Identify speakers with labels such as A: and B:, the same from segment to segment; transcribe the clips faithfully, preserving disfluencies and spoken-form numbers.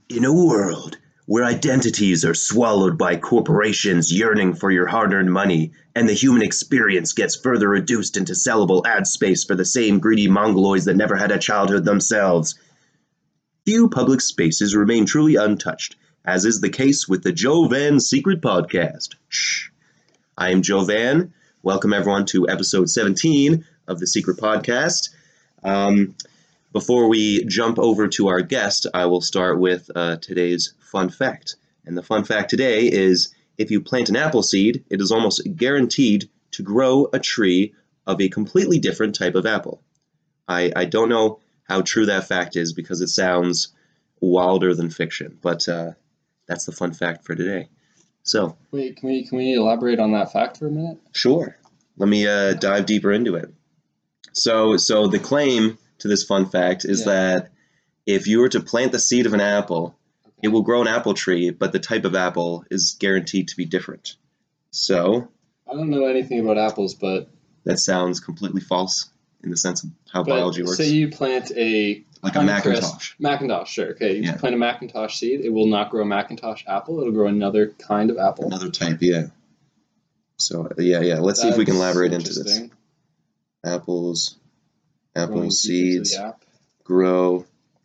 A: In a world where identities are swallowed by corporations yearning for your hard-earned money, and the human experience gets further reduced into sellable ad space for the same greedy mongoloids that never had a childhood themselves, few public spaces remain truly untouched, as is the case with the Joe Van Secret Podcast. Shh. I am Joe Van. Welcome everyone to episode seventeen of the Secret Podcast. Um, Before we jump over to our guest, I will start with uh, today's fun fact. And the fun fact today is, if you plant an apple seed, it is almost guaranteed to grow a tree of a completely different type of apple. I, I don't know how true that fact is because it sounds wilder than fiction, but uh, that's the fun fact for today. So,
B: wait, can we can we elaborate on that fact for a minute?
A: Sure. Let me uh, dive deeper into it. So, so the claim to this fun fact is yeah. that if you were to plant the seed of an apple, okay. it will grow an apple tree, but the type of apple is guaranteed to be different. So,
B: I don't know anything about apples, but
A: that sounds completely false in the sense of how
B: but
A: biology works.
B: Say you plant a
A: like a Macintosh.
B: Macintosh, sure. Okay, you
A: yeah.
B: plant a Macintosh seed. It will not grow a Macintosh apple. It'll grow another kind of apple.
A: Another type, yeah. So, yeah, yeah. Let's That's see if we can elaborate into this. Apples. Apple seeds grow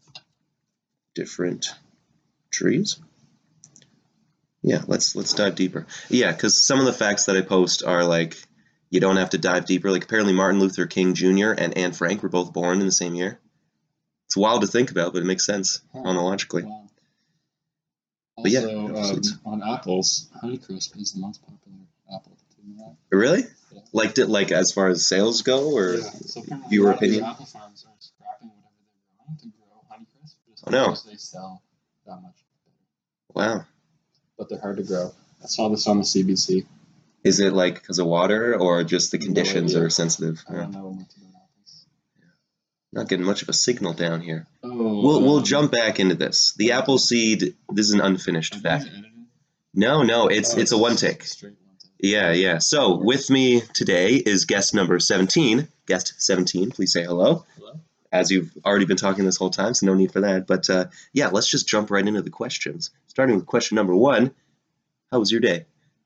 A: different trees. Yeah, let's let's dive deeper. Yeah, because some of the facts that I post are like, you don't have to dive deeper. Like apparently Martin Luther King Junior and Anne Frank were both born in the same year. It's wild to think about, but it makes sense huh. chronologically.
B: Wow.
A: But yeah,
B: also, um, on apples, Honeycrisp is the most popular apple. Do you know
A: that? Really?
B: Yeah.
A: Like, did, like as far as sales go, or
B: yeah. So
A: your opinion?
B: Apple farms are scrapping whatever they're growing to grow Honeycrisp just
A: oh, no.
B: because they sell that much better.
A: Wow.
B: But they're hard to grow. I saw this on the C B C.
A: Is it like because of water or just the conditions
B: no
A: are sensitive?
B: I don't know much about apples.
A: Yeah. Not getting much of a signal down here.
B: Oh,
A: we'll
B: um,
A: we'll jump back into this. The apple seed. This is an unfinished fact. No, no, it's oh, it's a one take. Yeah, yeah. So with me today is guest number seventeen. Guest seventeen, please say hello.
B: Hello.
A: As you've already been talking this whole time, so no need for that. But uh, yeah, let's just jump right into the questions. Starting with question number one. How was your day?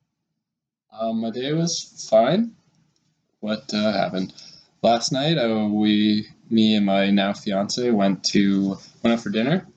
B: Um, my day was fine. What uh, happened? Last night, uh, we, me and my now fiance went to, went out for dinner.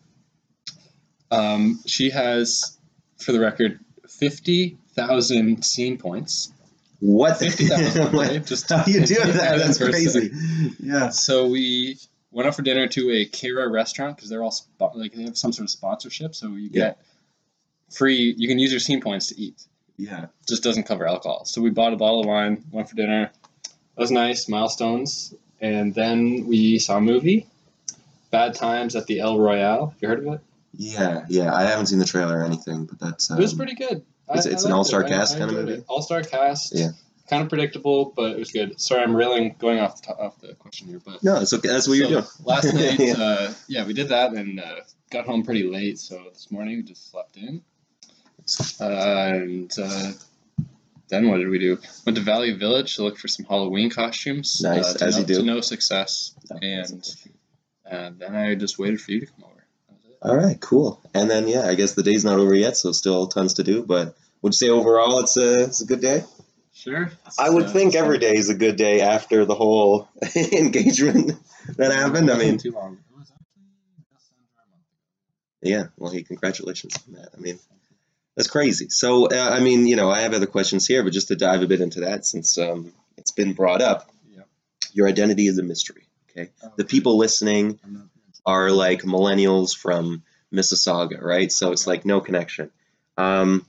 B: Um, she has, for the record, fifty thousand scene points.
A: What?
B: fifty thousand, right? Just
A: How do you do that? That's crazy. Yeah.
B: So we went out for dinner to a Kara restaurant because they're all, spo- like, they have some sort of sponsorship. So you get yeah. free, you can use your scene points to eat.
A: Yeah.
B: Just doesn't cover alcohol. So we bought a bottle of wine, went for dinner. It was nice, milestones. And then we saw a movie, Bad Times at the El Royale. Have you heard of it?
A: Yeah, yeah. I haven't seen the trailer or anything, but that's... Um,
B: it was pretty good.
A: It's,
B: I,
A: it's
B: I
A: an all-star
B: it.
A: cast
B: I, I
A: kind of movie?
B: All-star cast.
A: Yeah.
B: Kind of predictable, but it was good. Sorry, I'm railing, going off the, off the question here. But
A: no, it's okay. That's what
B: so
A: you're doing.
B: Last night,
A: yeah.
B: Uh, yeah, we did that and uh, got home pretty late. So this morning we just slept in. Uh, and... Uh, Then what did we do? Went to Valley Village to look for some Halloween costumes.
A: Nice,
B: uh,
A: as
B: no,
A: you do.
B: To no success.
A: No,
B: and and then I just waited for you to come over. That was it.
A: All right, cool. And then, yeah, I guess the day's not over yet, so still tons to do. But would you say overall it's a, it's a good day?
B: Sure.
A: I would uh, think every day is a good day after the whole engagement that happened. I mean,
B: too long. It was actually just under a month ago.
A: Yeah, well, hey, congratulations on that. I mean... That's crazy. So, uh, I mean, you know, I have other questions here, but just to dive a bit into that, since um, it's been brought up,
B: yeah.
A: Your identity is a mystery, okay? Oh, the people listening are like millennials from Mississauga, right? So it's like no connection. Um,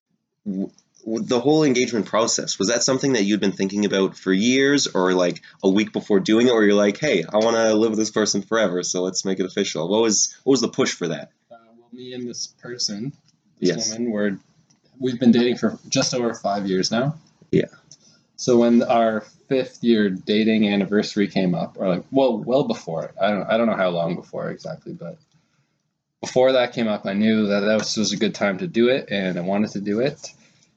A: w- the whole engagement process, was that something that you'd been thinking about for years or like a week before doing it, or you're like, hey, I want to live with this person forever, so let's make it official? What was, what was the push for that?
B: Uh, well, me and this person... This
A: yes.
B: woman, we're, we've been dating for just over five years now.
A: Yeah.
B: So when our fifth year dating anniversary came up, or like, well, well before it, I don't, I don't know how long before exactly, but before that came up, I knew that that was, was a good time to do it, and I wanted to do it,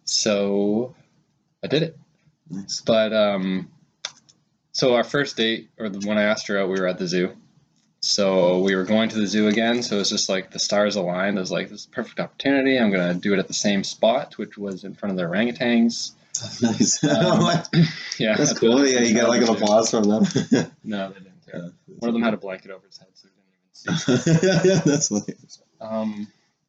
B: so I did it.
A: Nice.
B: But um, so our first date, or the, when I asked her out, we were at the zoo, So we were going to the zoo again, so it was just like the stars aligned. I was like, this is a perfect opportunity. I'm going to do it at the same spot, which was in front of the orangutans.
C: Nice.
B: Um, yeah,
C: That's
B: at
C: cool.
B: the-
C: Yeah, you get like an applause from them.
B: No, they didn't care.
C: Yeah.
B: One of them had a blanket over his head, so he didn't even see.
C: Yeah, that's hilarious.
B: Um,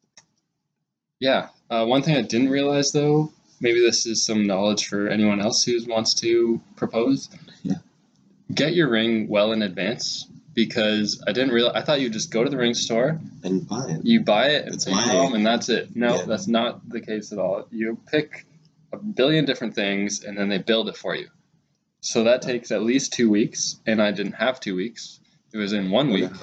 B: yeah. Uh, one thing I didn't realize, though, maybe this is some knowledge for anyone else who wants to propose.
C: Yeah.
B: Get your ring well in advance, because I didn't realize. I thought you just go to the ring store,
C: And buy it.
B: you buy it, and
C: It's
B: take it
C: my-
B: home, and that's it. No,
C: Yeah.
B: that's not the case at all. You pick a billion different things, and then they build it for you. So that takes at least two weeks, and I didn't have two weeks. It was in one week.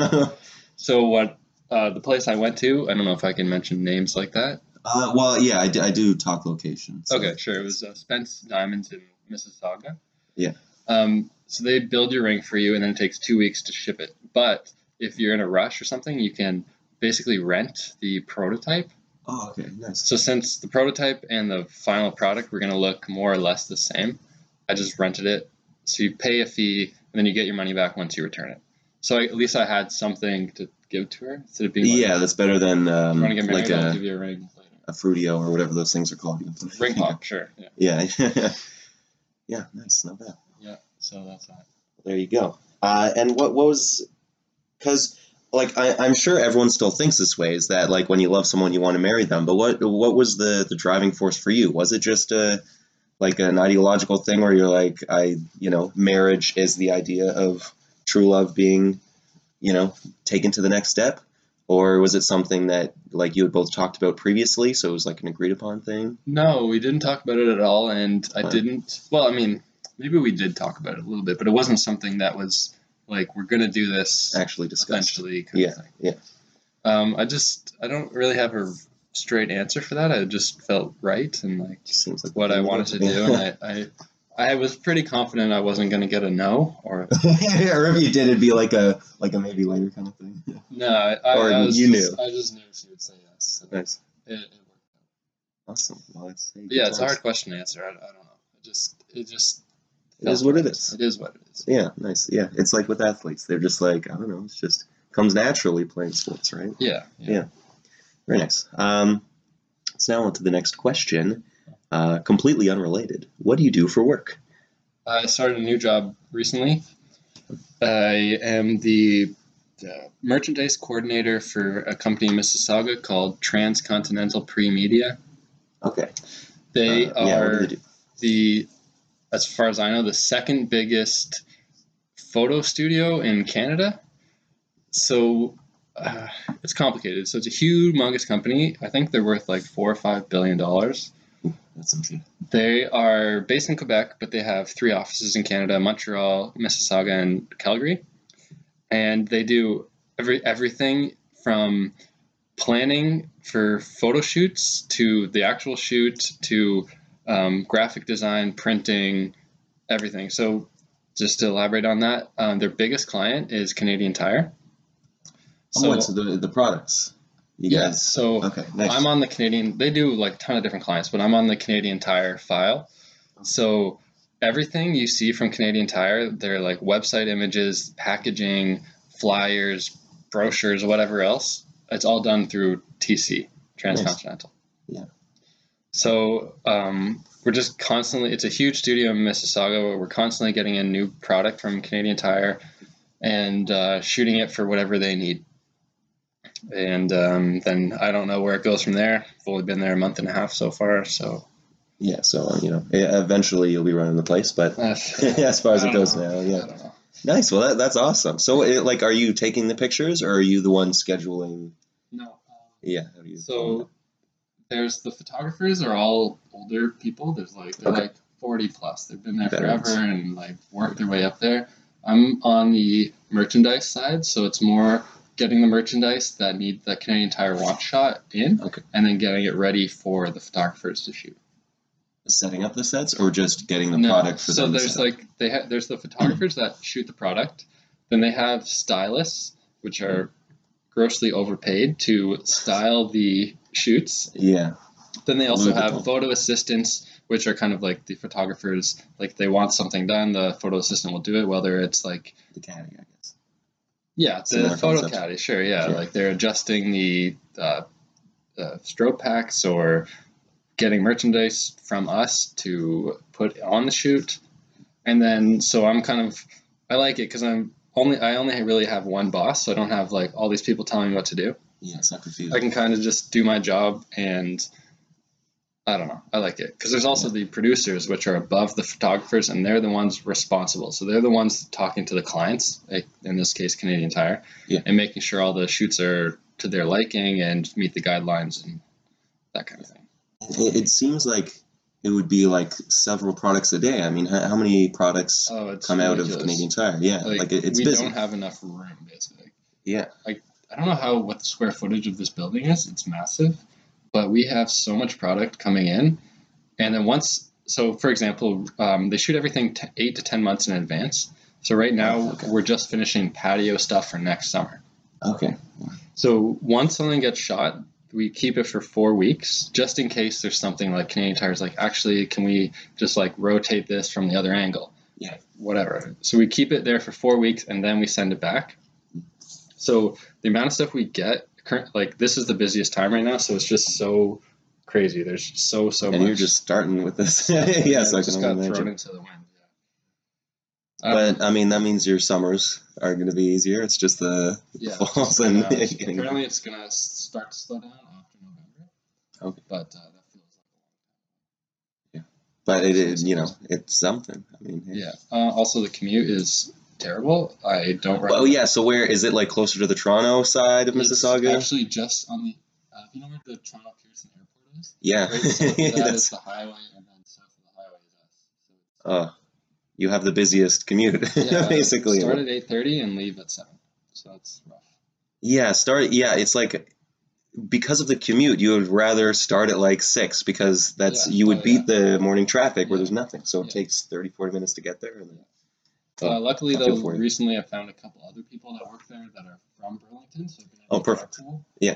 B: So what? Uh, the place I went to, I don't know if I can mention names like that.
C: uh, well, yeah, I do, I do talk locations. so-
B: Okay, sure. It was uh, Spence Diamonds in Mississauga.
C: Yeah.
B: Um, so they build your ring for you, and then it takes two weeks to ship it. But if you're in a rush or something, you can basically rent the prototype.
C: Oh, okay, nice.
B: So since the prototype and the final product were going to look more or less the same, I just rented it. So you pay a fee, and then you get your money back once you return it. So I, at least I had something to give to her instead of being like,
C: Yeah, that's better than um,
B: you want to get married?
C: like
B: I'll
C: a,
B: give you a ring later.
C: a Fruitio or whatever those things are called.
B: Ring pop, sure. Yeah.
C: Yeah. Yeah, nice, not bad.
B: Yeah. So that's that.
C: There you go. Uh, and what, what was, because like I, I'm sure everyone still thinks this way, is that like when you love someone you want to marry them. But what what was the, the driving force for you? Was it just a like an ideological thing where you're like, I you know marriage is the idea of true love being you know taken to the next step, or was it something that like you had both talked about previously, so it was like an agreed upon thing?
B: No, we didn't talk about it at all, and I
C: Wow.
B: didn't. Well, I mean, maybe we did talk about it a little bit, but it wasn't something that was like we're gonna do this
C: Actually discussed.
B: eventually. Kind
C: Yeah,
B: of thing.
C: yeah.
B: Um, I just I don't really have a straight answer for that. I just felt right and like
C: Seems like
B: what I wanted to do, and I, I I was pretty confident I wasn't gonna get a no or
C: or if you did, it'd be like a like a maybe later kind of thing.
B: no. I, I,
C: Or
B: I was
C: you
B: just,
C: knew.
B: I just knew she would say yes. So
C: Nice,
B: it, it worked.
C: awesome. Well, it's,
B: But yeah, it's a hard question to answer. I, I don't know. It just it just
C: It is
B: felt
C: what it
B: right.
C: is.
B: It is what it is.
C: Yeah, nice. Yeah, it's like with athletes. They're just like, I don't know, it's just comes naturally playing sports, right?
B: Yeah.
C: Yeah. Very nice. Um, so now on to the next question. Uh, completely unrelated. What do you do for work?
B: I started a new job recently. I am the uh, merchandise coordinator for a company in Mississauga called Transcontinental Pre-Media.
C: Okay.
B: They
C: Uh, yeah, what do
B: are
C: they do?
B: the, as far as I know, the second biggest photo studio in Canada. So uh, it's complicated. So it's a humongous company. I think they're worth like four or five billion dollars.
C: That's some shit.
B: They are based in Quebec, but they have three offices in Canada: Montreal, Mississauga, and Calgary. And they do every everything from planning for photo shoots to the actual shoot to um, graphic design, printing, everything. So just to elaborate on that, um, their biggest client is Canadian Tire.
C: So, oh, wait, so the, the products. You
B: yeah,
C: guys.
B: so
C: Okay, nice.
B: I'm on the Canadian, they do like a ton of different clients, but I'm on the Canadian Tire file. So everything you see from Canadian Tire, they're like website images, packaging, flyers, brochures, whatever else. It's all done through T C, Transcontinental.
C: Nice. Yeah.
B: So um, we're just constantly, it's a huge studio in Mississauga where we're constantly getting in new product from Canadian Tire and uh, shooting it for whatever they need. And um, then I don't know where it goes from there. I've only been there a month and a half so far, so.
C: Yeah, so, you know, eventually you'll be running the place, but
B: Uh,
C: as far as
B: I
C: it
B: don't
C: goes
B: know.
C: now,
B: I
C: yeah.
B: don't know.
C: Nice. Well, that, that's awesome. So, it, like, are you taking the pictures, or are you the one scheduling?
B: No. Um,
C: Yeah. How do you?
B: so there's the photographers are all older people. There's like they're
C: Okay.
B: like forty plus. They've been there
C: Veterans.
B: forever and like worked their way up there. I'm on the merchandise side, so it's more getting the merchandise that need the Canadian Tire watch shot in,
C: Okay.
B: and then getting it ready for the photographers to shoot.
C: Setting up the sets, or just getting the
B: No,
C: product for
B: so
C: them to
B: there's
C: set up?
B: like they ha- there's the photographers that shoot the product, then they have stylists which are grossly overpaid to style the shoots.
C: Yeah.
B: Then they also
C: Louis
B: have
C: Vuitton.
B: photo assistants, which are kind of like the photographers. Like they want something done, the photo assistant will do it, whether it's like
C: The caddy, I guess.
B: Yeah, the
C: Similar
B: photo
C: concept.
B: caddy, sure, yeah.
C: Yeah.
B: Like they're adjusting the uh, uh, strobe packs or getting merchandise from us to put on the shoot. And then, so I'm kind of, I like it because I'm only, I only really have one boss, so I don't have like all these people telling me what to do.
C: Yeah, it's not confusing.
B: I can kind of just do my job, and I don't know, I like it because there's also
C: Yeah.
B: the producers, which are above the photographers, and they're the ones responsible. So they're the ones talking to the clients, like in this case, Canadian Tire,
C: Yeah.
B: and making sure all the shoots are to their liking and meet the guidelines and that kind of thing.
C: It, it seems like it would be like several products a day. I mean, how, how many products
B: Oh, it's
C: come out of
B: ridiculous.
C: Canadian Tire? Yeah,
B: Like,
C: like, it, it's
B: we
C: busy.
B: don't have enough room, basically.
C: Yeah.
B: Like, I don't know how what the square footage of this building is. It's massive, but we have so much product coming in, and then once, so for example, um, they shoot everything t- eight to ten months in advance. So right now
C: Oh, okay.
B: we're just finishing patio stuff for next summer.
C: Okay.
B: So once something gets shot, we keep it for four weeks just in case there's something like Canadian Tire's like, actually, can we just like rotate this from the other angle?
C: Yeah.
B: Whatever. So we keep it there for four weeks and then we send it back. So the amount of stuff we get, current, like this is the busiest time right now, so it's just so crazy. There's so so
C: and
B: much.
C: you're just starting with this.
B: Yeah,
C: Yes,
B: it
C: I
B: just
C: can
B: got
C: only
B: thrown
C: imagine.
B: into the wind. Yeah. Um,
C: But I mean, that means your summers are going to be easier. It's just the
B: yeah,
C: falls
B: it's
C: and
B: gonna-
C: getting.
B: apparently it's gonna start to slow down after November.
C: Okay.
B: But uh, that feels like
C: But it, it, you know, it's something. I mean.
B: a yeah. Uh, also, the commute is terrible. I don't.
C: Oh
B: recommend-
C: yeah. So where is it? Like closer to the Toronto side of
B: It's
C: Mississauga?
B: actually just on the. Uh, you know where the Toronto Pearson Airport is?
C: Yeah.
B: Right south of that is
C: That's.
B: the highway, and then south of the highway is us. So it's,
C: Oh, you have the busiest commute,
B: yeah,
C: basically.
B: Start at eight thirty and leave at seven. So that's rough.
C: Yeah. Start. Yeah. It's like. Because of the commute, you would rather start at like six because that's
B: Yeah.
C: you would
B: Oh,
C: beat the morning traffic where
B: Yeah.
C: there's nothing. So it
B: Yeah.
C: takes thirty, forty minutes to get there. And then,
B: Uh, luckily,
C: I feel
B: though,
C: for you.
B: recently I found a couple other people that work there that are from Burlington, so I've been
C: Oh,
B: able to
C: perfect.
B: carpool.
C: Yeah.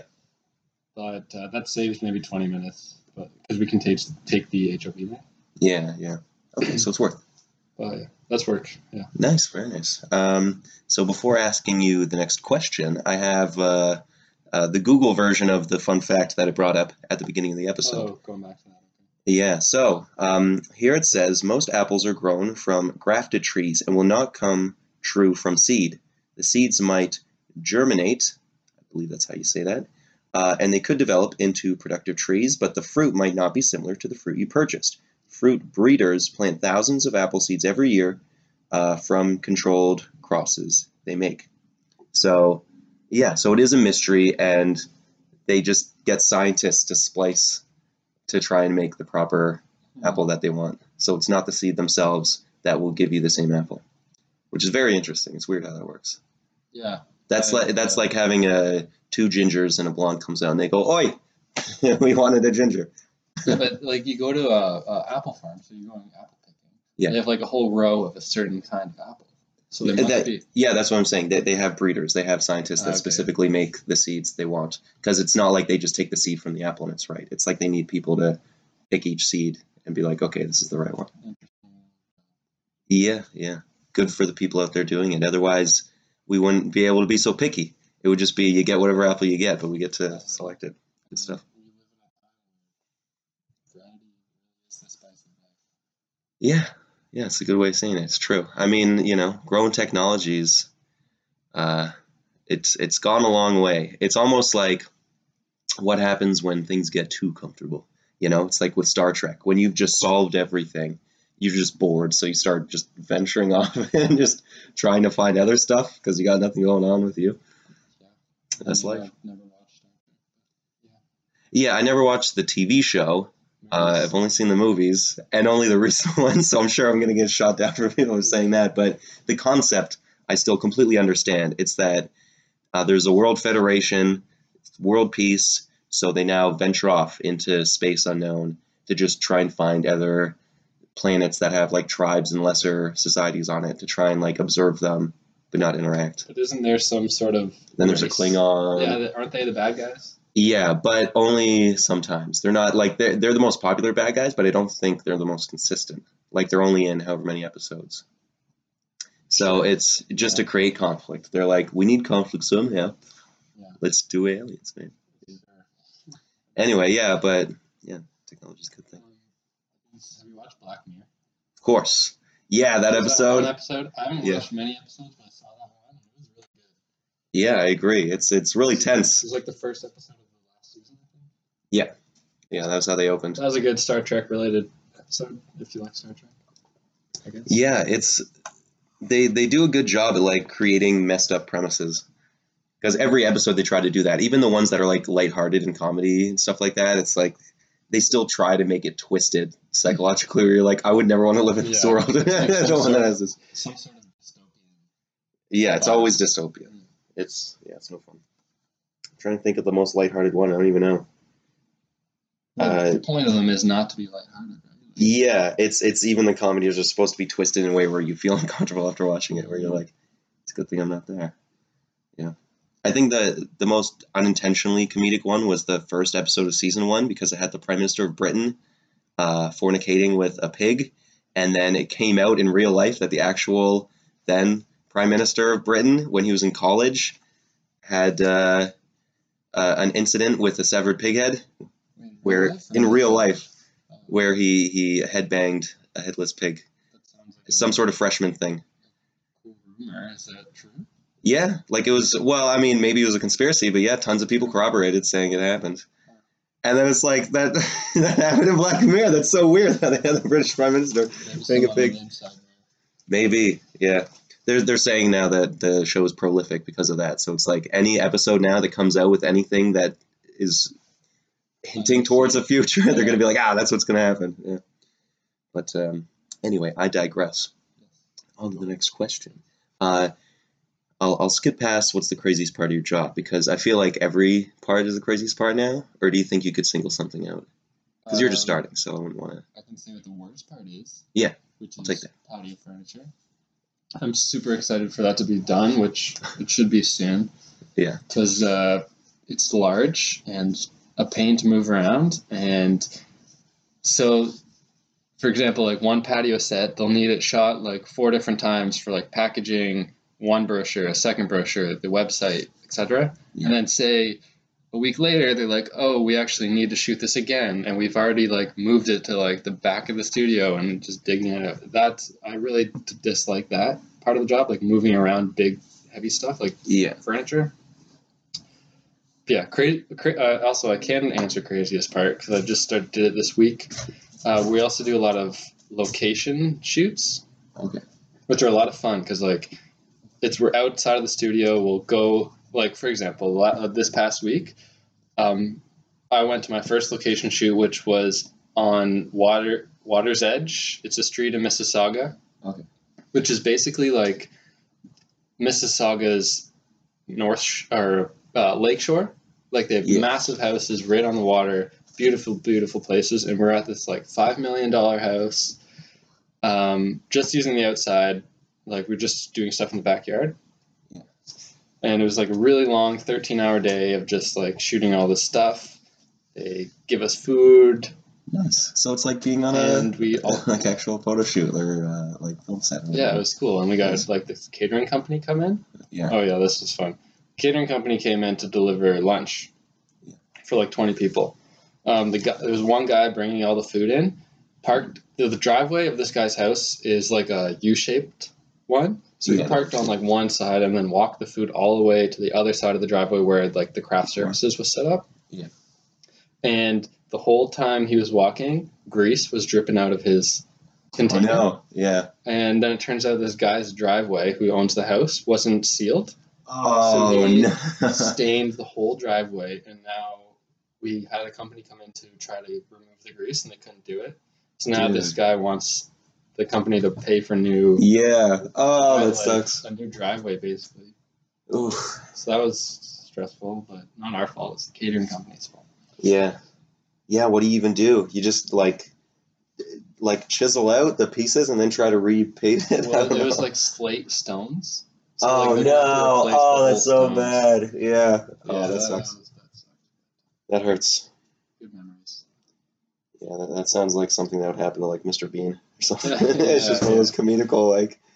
B: But uh, that saves maybe twenty minutes, but because we can take take the H O V there.
C: Yeah, yeah. Okay, so it's worth it.
B: But yeah, that's work. Yeah.
C: Nice, very nice. Um, so before asking you the next question, I have uh, uh, the Google version of the fun fact that I brought up at the beginning of the episode.
B: Oh, going back to that. Okay.
C: Yeah, so um, here it says most apples are grown from grafted trees and will not come true from seed. The seeds might germinate, I believe that's how you say that, uh, and they could develop into productive trees, but the fruit might not be similar to the fruit you purchased. Fruit breeders plant thousands of apple seeds every year uh, from controlled crosses they make. So, yeah, so it is a mystery, and they just get scientists to splice to try and make the proper apple that they want. So it's not the seed themselves that will give you the same apple, which is very interesting. It's weird how that works.
B: Yeah.
C: That's
B: I-
C: like that's
B: yeah.
C: like having a two gingers and a blonde comes out and they go, "Oi, we wanted a ginger."
B: Yeah, but like you go to a, a apple farm, so you're going apple picking.
C: Yeah.
B: They have like a whole row of a certain kind of apple. So there must
C: That-
B: be.
C: yeah, that's what I'm saying. They, they have breeders. They have scientists that
B: Okay.
C: specifically make the seeds they want because it's not like they just take the seed from the apple and it's right. It's like they need people to pick each seed and be like, okay, this is the right one. Yeah, yeah. Good for the people out there doing it. Otherwise, we wouldn't be able to be so picky. It would just be you get whatever apple you get, but we get to select it. Good stuff. Yeah, yeah, it's a good way of saying it. It's true. I mean, you know, growing technologies, uh, it's it's gone a long way. It's almost like what happens when things get too comfortable. You know, it's like with Star Trek. When you've just solved everything, you're just bored, so you start just venturing off and just trying to find other stuff because you got nothing going on with you. That's
B: I've
C: life.
B: never- never watched it.
C: Yeah, I never watched the T V show. Uh, I've only seen the movies and only the recent ones, so I'm sure I'm going to get shot down for people saying that. But the concept, I still completely understand. It's that uh, there's a world federation, world peace, so they now venture off into space unknown to just try and find other planets that have like tribes and lesser societies on it to try and like observe them but not interact.
B: But isn't there some sort of
C: Then there's a
B: race?
C: Klingon.
B: Yeah, th- aren't they the bad guys?
C: Yeah, but only sometimes. They're not like they're they're the most popular bad guys, but I don't think they're the most consistent. Like they're only in however many episodes. So it's just to create conflict. They're like, we need conflict somehow.
B: Yeah.
C: Let's do aliens, man. Anyway, yeah, but yeah, technology's a good thing.
B: Um, have you watched Black Mirror?
C: Of course. Yeah, that
B: Was
C: episode.
B: one episode? I haven't
C: Yeah.
B: watched many episodes, but I saw that one. It was really good.
C: Yeah, I agree. It's it's really
B: It was-
C: tense.
B: It was like the first episode of the last season, I think.
C: Yeah, that was how they opened.
B: That was a good Star Trek related episode, if you like Star Trek, I guess.
C: Yeah, it's they they do a good job at like creating messed up premises. Because every episode they try to do that. Even the ones that are like lighthearted and comedy and stuff like that, it's like they still try to make it twisted psychologically. Where you're like, I would never want to live in this
B: Yeah.
C: world.
B: It's like some
C: No one
B: sort-
C: has this.
B: Some sort of dystopian.
C: Yeah, it's
B: vibe.
C: always dystopian.
B: Mm.
C: It's yeah, it's no fun. I'm trying to think of the most lighthearted one. I don't even know.
B: Well,
C: Uh,
B: the point of them is not to be lighthearted, right? Like,
C: Yeah, it's it's even the comedies are supposed to be twisted in a way where you feel uncomfortable after watching it, where you're like, it's a good thing I'm not there. Yeah. I think the the most unintentionally comedic one was the first episode of season one because it had the Prime Minister of Britain uh, fornicating with a pig, and then it came out in real life that the actual then Prime Minister of Britain, when he was in college, had uh, uh, an incident with a severed pig head,
B: in
C: where
B: real life or
C: in
B: not?
C: real life,
B: Uh,
C: where he he headbanged a headless pig,
B: that sounds like
C: some sort of freshman thing.
B: a cool rumor. Is that true?
C: Yeah, like it was. Well, I mean, maybe it was a conspiracy, but yeah, tons of people corroborated saying it happened. And then it's like that that happened in Black Mirror. That's so weird that they had the British Prime Minister
B: Maybe
C: being a
B: someone
C: pig.
B: on the inside know.
C: Maybe, yeah. They're they're saying now that the show is prolific because of that. So it's like any episode now that comes out with anything that is hinting towards the future, they're gonna be like, ah, that's what's gonna happen. Yeah. But um, anyway, I digress. On to the next question. Uh, I'll I'll skip past what's the craziest part of your job because I feel like every part is the craziest part now. Or do you think you could single something out? Because you're just
B: Um,
C: starting, so I wouldn't want to.
B: I can say what the worst part is.
C: Yeah,
B: Which
C: I'll
B: is
C: take that.
B: patio furniture. I'm super excited for that to be done, which it should be soon.
C: Yeah.
B: Because uh, it's large and a pain to move around. And so, for example, like one patio set, they'll need it shot like four different times for like packaging, one brochure, a second brochure, the website, et cetera.
C: Yeah.
B: And then say a week later, they're like, oh, we actually need to shoot this again. And we've already like moved it to like the back of the studio and just digging it out. That's, I really d- dislike that part of the job, like moving around big, heavy stuff like
C: Yeah.
B: furniture. Yeah, cra- cra- uh, also, I can answer craziest part because I just started did it this week. Uh, we also do a lot of location shoots,
C: Okay.
B: which are a lot of fun because like it's we're outside of the studio. We'll go like for example, la- uh, this past week, um, I went to my first location shoot, which was on Water Water's Edge. It's a street in Mississauga.
C: Okay.
B: Which is basically like Mississauga's north sh- or uh, lakeshore. Like they have
C: Yeah.
B: massive houses right on the water, beautiful, beautiful places, and we're at this like five million dollar house. Um, just using the outside, like we're just doing stuff in the backyard.
C: Yeah.
B: And it was like a really long thirteen hour day of just like shooting all this stuff. They give us food,
C: Nice. So it's like being on
B: and
C: a
B: we all
C: like actual photo shoot or uh, like film set. or
B: yeah, it
C: whatever.
B: was cool. And we got
C: Nice.
B: like this catering company come in.
C: Yeah.
B: Oh yeah, this was fun. Catering company came in to deliver lunch
C: Yeah.
B: for like twenty people. Um, the guy, there was one guy bringing all the food in. Parked the, the driveway of this guy's house is like a U-shaped one. So he
C: Yeah.
B: parked on like one side and then walked the food all the way to the other side of the driveway where like the craft services was set up.
C: Yeah.
B: And the whole time he was walking, grease was dripping out of his
C: Oh
B: container.
C: no. Yeah.
B: And then it turns out this guy's driveway, who owns the house, wasn't sealed.
C: Oh
B: So he
C: no.
B: stained the whole driveway, and now we had a company come in to try to remove the grease, and they couldn't do it. So now
C: Dude.
B: this guy wants the company to pay for new,
C: Yeah. Oh, that
B: like,
C: sucks.
B: a new driveway, basically.
C: Oof.
B: So that was stressful, but not our fault. It's the catering company's fault.
C: Yeah. Yeah. What do you even do? You just like like chisel out the pieces and then try to repaint it. I
B: Well,
C: don't
B: it was
C: know.
B: like slate stones. So,
C: Oh
B: like, they're gonna have to
C: no!
B: replace the
C: Oh,
B: whole
C: that's so
B: stones.
C: bad. Yeah.
B: Yeah,
C: Oh, that sucks.
B: was- that sucked.
C: That hurts.
B: Good memories.
C: Yeah, that, that sounds like something that would happen to like Mister Bean or something.
B: Yeah,
C: It's just one of
B: yeah.
C: those comedical like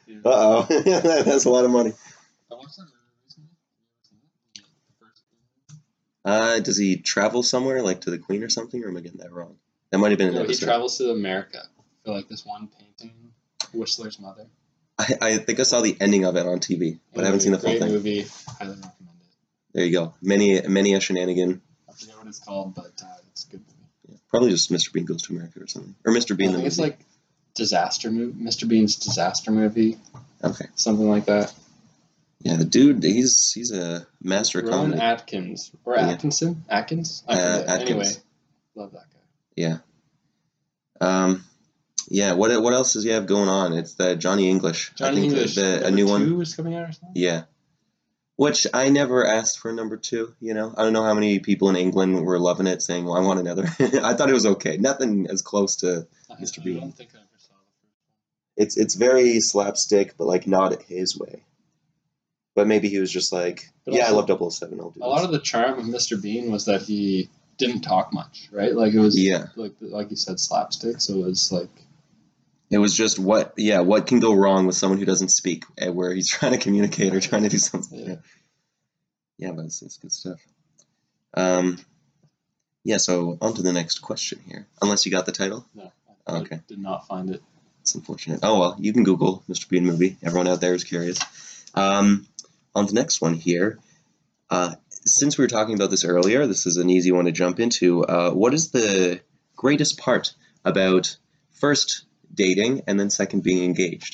B: Yeah.
C: Uh oh, that's a lot of money.
B: I watched that movie recently. The first movie.
C: Uh, does he travel somewhere, like to the Queen or something, or am I getting that wrong? That might have been an
B: No, he
C: episode.
B: travels to America for like this one painting, Whistler's Mother.
C: I, I think I saw the ending of it on T V, but I haven't seen the full
B: Great
C: thing.
B: movie. Highly recommend it.
C: There you go. Many, many a shenanigan.
B: I forget what it's called, but uh, it's a good movie.
C: Yeah, probably just Mister Bean Goes to America or something, or Mister Bean
B: I
C: the
B: think
C: movie.
B: it's like disaster movie, Mister Bean's disaster movie,
C: Okay.
B: something like that.
C: Yeah, the dude, he's he's a master of
B: Rowan
C: comedy.
B: Atkins or
C: Yeah.
B: Atkinson, Atkins. I
C: Uh,
B: forget.
C: Atkins.
B: Anyway, love that guy.
C: Yeah. Um, yeah. What what else does he have going on? It's the Johnny English. I
B: Johnny
C: think
B: English.
C: the a
B: number
C: new
B: two
C: one.
B: is coming out or something.
C: Yeah. Which I never asked for number two. You know, I don't know how many people in England were loving it, saying, "Well, I want another." I thought it was okay. Nothing as close to.
B: I,
C: Mister
B: I
C: Bean.
B: don't think I ever saw the first
C: It's it's very slapstick, but like not his way. But maybe he was just like,
B: But
C: yeah, I
B: also-
C: love double oh seven. I'll do
B: one. A lot
C: this.
B: of the charm of Mister Bean was that he didn't talk much, right? Like it was,
C: Yeah.
B: like like you said, slapstick. So it was like,
C: It was just what, yeah, what can go wrong with someone who doesn't speak, eh, where he's trying to communicate or trying to do something.
B: Yeah.
C: Yeah, yeah, but it's, it's good stuff. Um, yeah. So on to the next question here. Unless you got the title,
B: no, I,
C: Okay.
B: I did not find it.
C: it's unfortunate. Oh well, you can Google Mister Bean movie. Everyone out there is curious. Um, on to the next one here. Uh, since we were talking about this earlier, this is an easy one to jump into. Uh, what is the greatest part about first dating and then second being engaged?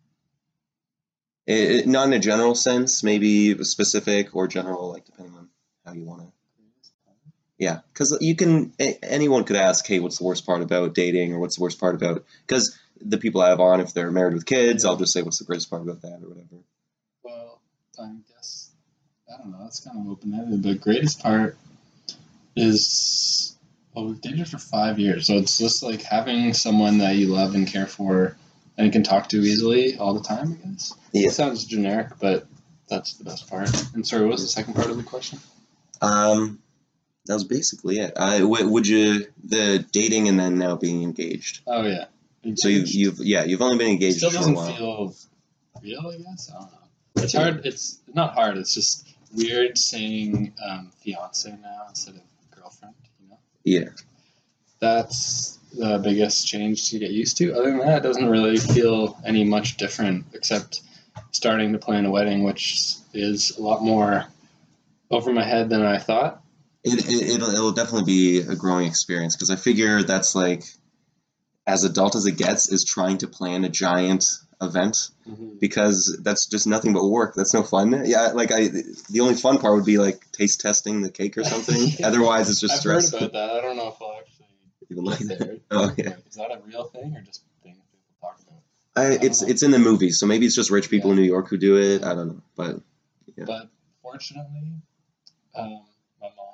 C: It, it- not in a general sense, maybe specific or general, like depending on how you want to. Yeah, because you can. a- Anyone could ask, "Hey, what's the worst part about dating?" or "What's the worst part about?" Because the people I have on, if they're married with kids,
B: Yeah.
C: I'll just say, "What's the greatest part about that?" or whatever.
B: Well, I guess I don't know. It's kind of open ended. The greatest part is, well, we've dated for five years, so it's just like having someone that you love and care for, and you can talk to easily all the time. I guess.
C: Yeah.
B: It sounds generic, but that's the best part. And sorry, what was the second part of the question?
C: Um, that was basically it. I w- would you the dating and then now being engaged.
B: Oh yeah.
C: So you've
B: Engaged.
C: you've yeah you've only been
B: It
C: engaged
B: still
C: for a
B: doesn't
C: while.
B: feel real, I guess. I don't know. It's hard. It's not hard. It's just weird saying um, fiance now instead of girlfriend. You know.
C: Yeah.
B: That's the biggest change to get used to. Other than that, it doesn't really feel any much different, except starting to plan a wedding, which is a lot more over my head than I thought.
C: It, it it'll it'll definitely be a growing experience because I figure that's like as adult as it gets is trying to plan a giant event because that's just nothing but work. That's no fun. Yeah, like I the only fun part would be like taste testing the cake or something. Otherwise, it's just
B: I've
C: stress.
B: heard about that. I don't know if I'll actually
C: Even like
B: get
C: that.
B: there.
C: Oh yeah.
B: Like, is that a real thing or just things people talk about?
C: I,
B: don't
C: it's
B: know.
C: it's in the movies, so maybe it's just rich people
B: Yeah.
C: in New York who do it. I don't know, but Yeah.
B: But fortunately, um, my mom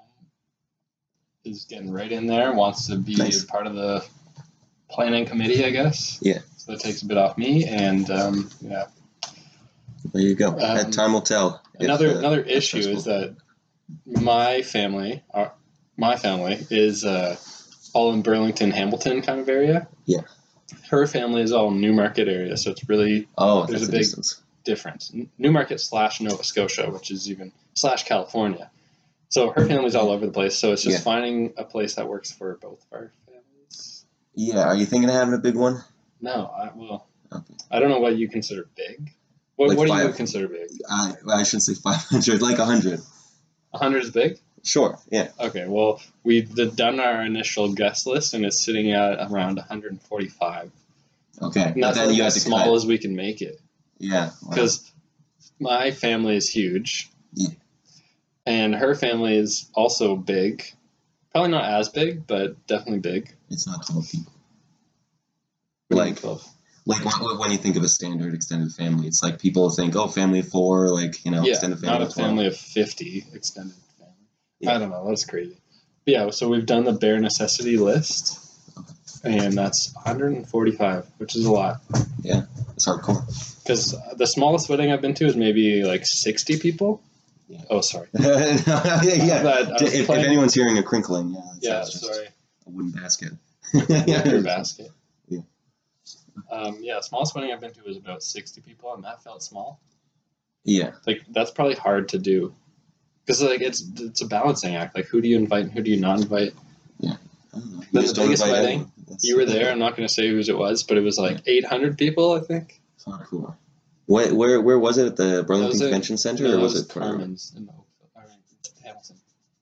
B: is getting right in there, wants to be
C: Nice.
B: a part of the planning committee, I guess.
C: Yeah.
B: So it takes a bit off me, and um, yeah.
C: there you go.
B: Um,
C: That time will tell. if,
B: Another
C: uh,
B: another
C: that's
B: issue
C: stressful.
B: is that my family, our, my family is uh, all in Burlington, Hamilton kind of area.
C: Yeah.
B: Her family is all Newmarket area, so it's really
C: Oh,
B: there's
C: that's
B: a
C: a
B: big-
C: distance.
B: different. N- Newmarket slash Nova Scotia, which is even slash California. So her family's all over the place. So it's just
C: Yeah.
B: finding a place that works for both of our families.
C: Yeah. Are you thinking of having a big one?
B: No, I well,
C: Okay.
B: I don't know what you consider big. What
C: Like
B: what do you
C: five.
B: consider big?
C: I I shouldn't say five hundred, like a hundred.
B: A hundred is big.
C: Sure. Yeah.
B: Okay, well we've d- done our initial guest list and it's sitting at around one hundred forty-five.
C: Okay.
B: And
C: But
B: that's
C: then
B: like
C: you have
B: as
C: to
B: small
C: cut.
B: as we can make it
C: Yeah. wow.
B: because my family is huge.
C: Yeah.
B: And her family is also big. Probably not as big, but definitely big.
C: It's not twelve people.
B: What do you mean
C: Like
B: twelve?
C: like when, when you think of a standard extended family, it's like people think, oh, family of four, like you know,
B: Yeah,
C: extended family
B: not a
C: of twelve.
B: family of fifty extended family.
C: Yeah.
B: I don't know. That's crazy. But yeah, so we've done the bare necessity list, and that's one hundred forty-five, which is a lot.
C: It's hardcore.
B: Because the smallest wedding I've been to is maybe like sixty people.
C: Yeah.
B: Oh, sorry.
C: yeah. yeah.
B: But I was
C: If, if
B: playing-
C: anyone's hearing a crinkling, yeah, it's,
B: Yeah,
C: it's just
B: sorry.
C: a wooden basket.
B: Wicker basket. Um, yeah, smallest wedding I've been to was about sixty people, and that felt small.
C: Yeah.
B: Like that's probably hard to do because like it's it's a balancing act. Like who do you invite and who do you not invite?
C: I don't know. You
B: Then
C: just
B: the
C: don't
B: biggest
C: invite
B: wedding,
C: anyone. That's-
B: you were there. I'm not going to say whose it was, but it was like eight hundred people, I think.
C: It's not cool. Where, where, where was it? At the
B: That
C: Burlington
B: was it.
C: Convention Center,
B: No,
C: or
B: that
C: was,
B: was
C: it for?
B: Carmen's in Oakville, or in Hamilton.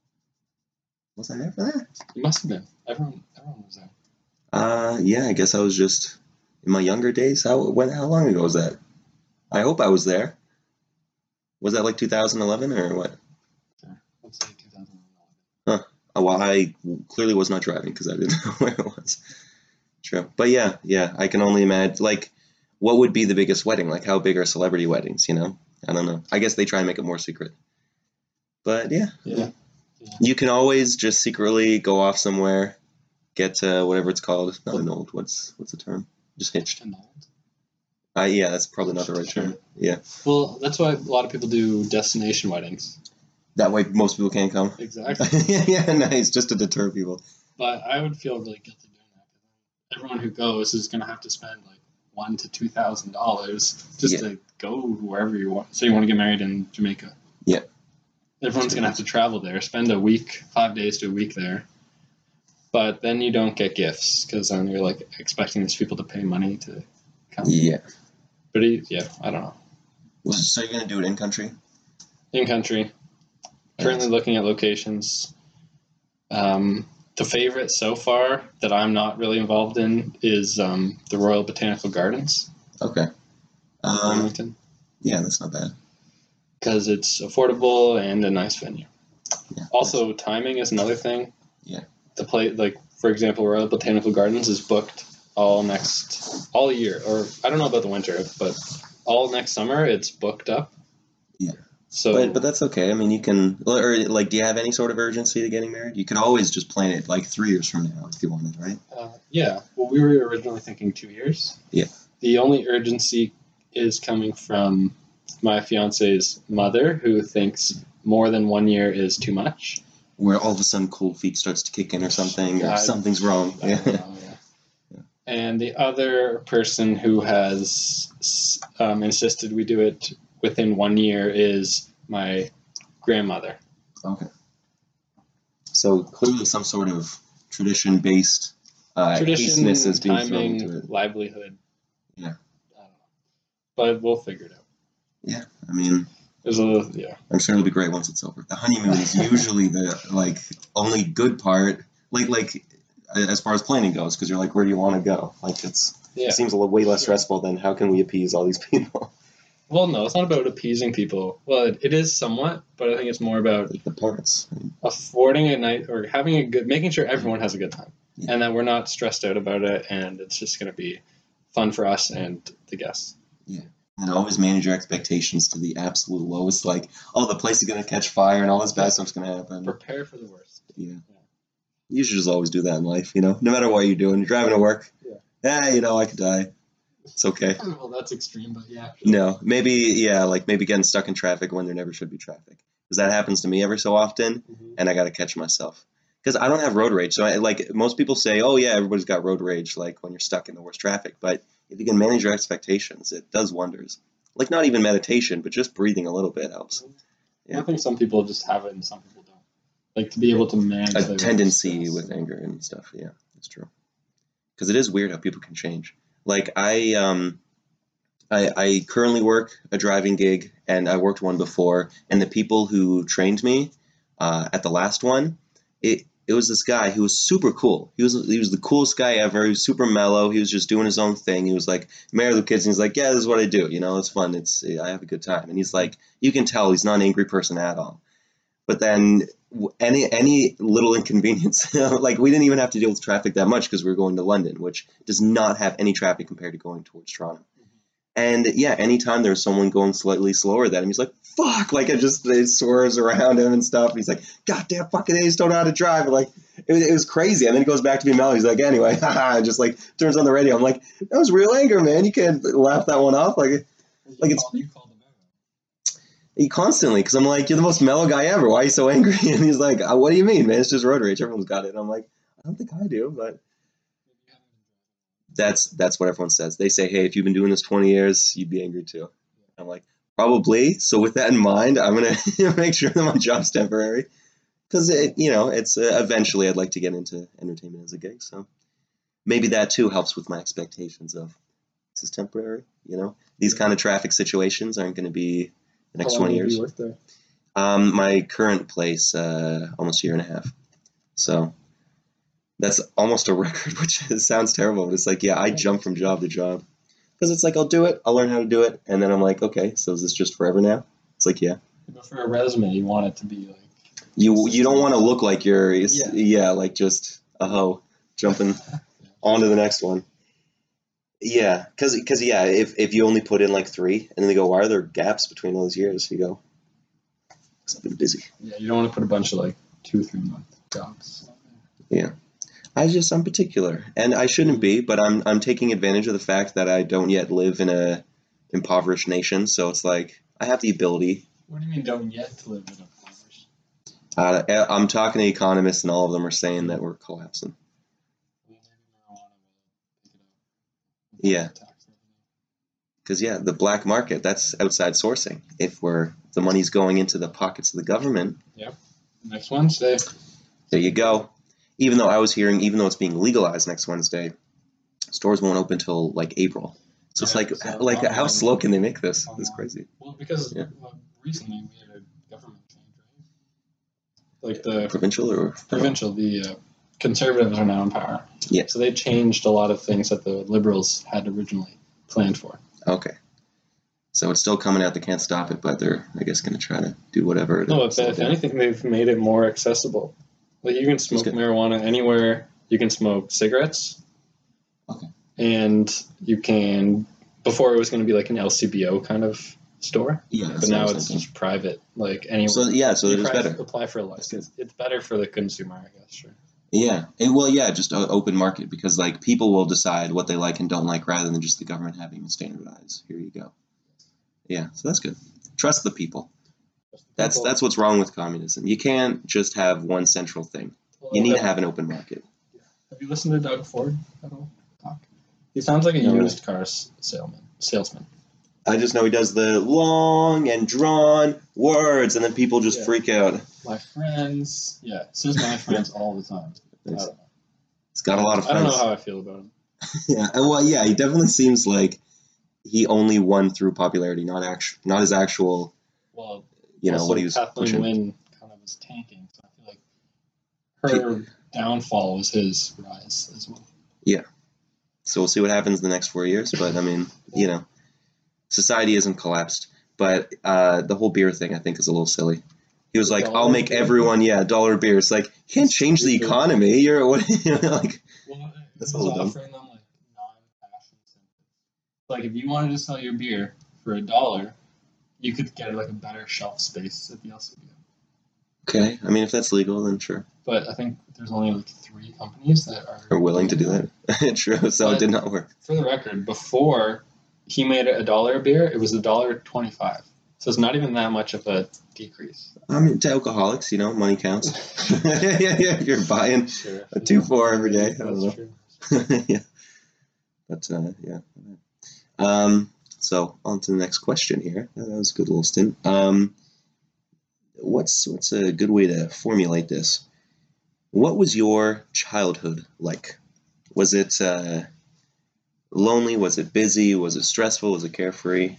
C: Was I there for that?
B: You must have been. Everyone, everyone was there.
C: Uh, yeah. I guess I was just in my younger days. How when? How long ago was that? I hope I was there. Was that like two thousand eleven or what?
B: Sure. Let's say two thousand eleven.
C: Oh, well, I clearly was not driving because I didn't know where it was. True. But yeah, yeah, I can only imagine, like, what would be the biggest wedding? Like, how big are celebrity weddings, you know? I don't know. I guess they try and make it more secret. But yeah,
B: Yeah. Yeah.
C: you can always just secretly go off somewhere, get uh, whatever it's called. Not annulled. What's what's the term? Just hitched.
B: Annulled?
C: Uh, yeah, that's probably not the right term. Yeah.
B: Well, that's why a lot of people do destination weddings.
C: That way most people can't come.
B: Exactly.
C: Yeah, nice. Just to deter people.
B: But I would feel really guilty doing that because everyone who goes is going to have to spend like one to two thousand dollars just
C: Yeah.
B: to go wherever you want. Say you want to get married in Jamaica.
C: Yeah.
B: Everyone's going to have to travel there, spend a week, five days to a week there. But then you don't get gifts because then you're like expecting these people to pay money to come.
C: Yeah.
B: But he, yeah, I don't know.
C: So you're gonna do it in country?
B: In country, currently looking at locations. Um, the favorite so far that I'm not really involved in is um, the Royal Botanical Gardens
C: Okay.
B: in
C: Um,
B: Burlington
C: yeah, that's not bad.
B: because it's affordable and a nice venue.
C: Yeah.
B: Also, timing is another thing.
C: Yeah.
B: The play, like for example, Royal Botanical Gardens is booked all next all year, or I don't know about the winter, but all next summer it's booked up.
C: Yeah.
B: So,
C: But but that's okay. I mean, you can, or like, do you have any sort of urgency to getting married? You could always just plan it like three years from now if you wanted, right?
B: uh, yeah. Well, we were originally thinking two years.
C: Yeah.
B: The only urgency is coming from my fiance's mother, who thinks more than one year is too much.
C: Where all of a sudden cold feet starts to kick in or something, or
B: I-
C: something's wrong.
B: I don't
C: Yeah.
B: know, yeah. And the other person who has um, insisted we do it within one year is my grandmother.
C: Okay. So clearly, some sort of tradition-based uh,
B: Tradition,
C: hastiness is being thrown into
B: timing,
C: it.
B: livelihood.
C: Yeah.
B: I don't know. But we'll figure it out.
C: Yeah. I mean,
B: There's a yeah.
C: I'm sure it'll be great once it's over. The honeymoon is usually the like only good part. Like like as far as planning goes, because you're like, where do you want to go? Like it's
B: Yeah.
C: it seems a little way less stressful than how can we appease all these people.
B: Well, no, it's not about appeasing people. Well, it, it is somewhat, but I think it's more about
C: Like the parents.
B: affording a night or having a good, making sure everyone has a good time,
C: Yeah.
B: and that we're not stressed out about it, and it's just going to be fun for us and the guests.
C: And always manage your expectations to the absolute lowest. Like, oh, the place is gonna catch fire and all this bad stuff's gonna happen.
B: Prepare for the worst.
C: Yeah. You should just always do that in life, you know? No matter what you're doing. You're driving to work.
B: Yeah.
C: Yeah, you know, I could die. It's okay.
B: Well, that's extreme, but yeah.
C: No, maybe, yeah, like maybe getting stuck in traffic when there never should be traffic. Because that happens to me every so often,
B: Mhm.
C: and I gotta catch myself. Because I don't have road rage. So, I, like, most people say, oh, yeah, everybody's got road rage, like, when you're stuck in the worst traffic. But if you can manage your expectations, it does wonders. Like, not even meditation, but just breathing a little bit helps. Yeah.
B: I think some people just have it and some people don't. Like to be able to manage
C: A
B: their
C: tendency
B: stress.
C: with anger and stuff. Yeah, that's true. Because it is weird how people can change. Like I, um, I, I currently work a driving gig, and I worked one before. And the people who trained me uh, at the last one, it it was this guy who was super cool. He was he was the coolest guy ever. He was super mellow. He was just doing his own thing. He was like married with kids, and he's like, yeah, this is what I do. You know, it's fun. It's I have a good time. And he's like, you can tell he's not an angry person at all. But then w- any any little inconvenience, like we didn't even have to deal with traffic that much because we were going to London, which does not have any traffic compared to going towards Toronto. And yeah, anytime there's someone going slightly slower than him, he's like, fuck, like it just it swerves around him and stuff. He's like, goddamn fucking A's don't know how to drive. Like it, was- it was crazy. And then he goes back to be mellow. He's like, anyway, haha, and just like turns on the radio. I'm like, that was real anger, man. You can't laugh that one off. Like Like, it's-
B: you called them out.
C: he constantly, because I'm like, you're the most mellow guy ever. Why are you so angry? And he's like, uh, what do you mean, man? It's just road rage. Everyone's got it. And I'm like, I don't think I do, but That's that's what everyone says. They say, hey, if you've been doing this twenty years, you'd be angry too. I'm like, probably. So with that in mind, I'm gonna make sure that my job's temporary, because it, you know, it's uh, eventually I'd like to get into entertainment as a gig. So maybe that too helps with my expectations of this is temporary. You know, these kind of traffic situations aren't going to be the next
B: How long
C: twenty
B: have
C: years.
B: you worked there?
C: Um, my current place, uh, almost a year and a half. So that's almost a record, which is, sounds terrible, but it's like, yeah, I jump from job to job because it's like I'll do it, I'll learn how to do it, and then I'm like, okay, so is this just forever now? It's like, yeah.
B: But for a resume, you want it to be like
C: You you don't want to look like you're
B: Yeah.
C: yeah like just a hoe jumping on to the next one. Yeah, because because yeah, if if you only put in like three and then they go, why are there gaps between all those years? You go, because I've been busy.
B: yeah. You don't want to put a bunch of like two three month jobs.
C: Yeah. I just I'm particular, and I shouldn't be, but I'm I'm taking advantage of the fact that I don't yet live in a impoverished nation. So it's like I have the ability.
B: What do you mean don't yet to live in a impoverished?
C: Uh, I'm talking to economists, and all of them are saying that we're collapsing.
B: Well, maybe marijuana will pick it up.
C: Yeah.
B: Tax revenue.
C: Because yeah, the black market, that's outside sourcing. If we're the money's going into the pockets of the government,
B: Next Wednesday.
C: there you go. Even though I was hearing, even though it's being legalized next Wednesday, stores won't open till like April. So it's
B: Yeah,
C: like,
B: so
C: like how
B: online-
C: slow can they make this? This is
B: online.
C: crazy.
B: Well, because
C: Yeah.
B: uh, recently we had a government change, right? Like the
C: Provincial or
B: provincial, the uh, conservatives are now in power.
C: Yeah.
B: So they changed a lot of things that the liberals had originally planned for.
C: Okay. So it's still coming out. They can't stop it, but they're, I guess, going to try to do whatever. to
B: No, if,
C: slow it
B: if
C: down.
B: anything, they've made it more accessible. Like you can smoke
C: good.
B: marijuana anywhere. You can smoke cigarettes.
C: Okay.
B: And you can. Before it was going to be like an L C B O kind of store,
C: Yeah, that's
B: but
C: what I
B: now
C: was
B: it's
C: thinking.
B: just private. Like anywhere.
C: So yeah, so
B: you
C: it is
B: apply,
C: better.
B: apply for a
C: That's
B: license. It's better for the consumer, I guess. Sure.
C: Yeah, and well, yeah, just o- open market because like people will decide what they like and don't like rather than just the government having to standardize. Here you go. Yeah, so that's good. Trust the people. That's
B: People-
C: that's what's wrong with communism. You can't just have one central thing. You need to have an open market.
B: Have you listened to Doug Ford at all talk? He sounds like a
C: No.
B: used car s- salesman. Salesman.
C: I just know he does the long and drawn words, and then people just
B: Yeah.
C: freak out.
B: My friends. Yeah, says my friends all the time. I don't know.
C: He's got a lot of
B: I don't
C: friends.
B: know how I feel about him.
C: Yeah, and well, yeah, he definitely seems like he only won through popularity, not actu- not his actual,
B: Well,
C: you know,
B: also
C: what he was
B: Kathleen
C: pushing.
B: Wynne kind of was tanking, so I feel like her downfall was his rise as well.
C: So we'll see what happens in the next four years. But I mean, you know, society isn't collapsed. But uh, the whole beer thing, I think, is a little silly. He was like,
B: Dollar
C: "I'll make
B: beer?
C: everyone, yeah, dollar beer." It's like you can't change the
B: Stupid.
C: economy. You're what? You know, like
B: Well,
C: That's
B: he was
C: all of them.
B: offering them like non-cash incentives. Like if you wanted to sell your beer for a dollar, you could get like a better shelf space at the L C B O.
C: okay. I mean, if that's legal, then sure.
B: But I think there's only like three companies that are
C: Are willing to do that. True. So it
B: But-
C: did not work.
B: For the record, before he made it a dollar a beer, it was a dollar twenty-five. So it's not even that much of a decrease.
C: I mean, to alcoholics, you know, money counts. yeah, yeah, yeah. If you're buying
B: Sure.
C: a two four every day, I don't know.
B: That's true.
C: yeah. But uh, yeah. Um, so on to the next question here. That was a good little stint. Um, what's what's a good way to formulate this? What was your childhood like? Was it uh, lonely? Was it busy? Was it stressful? Was it carefree?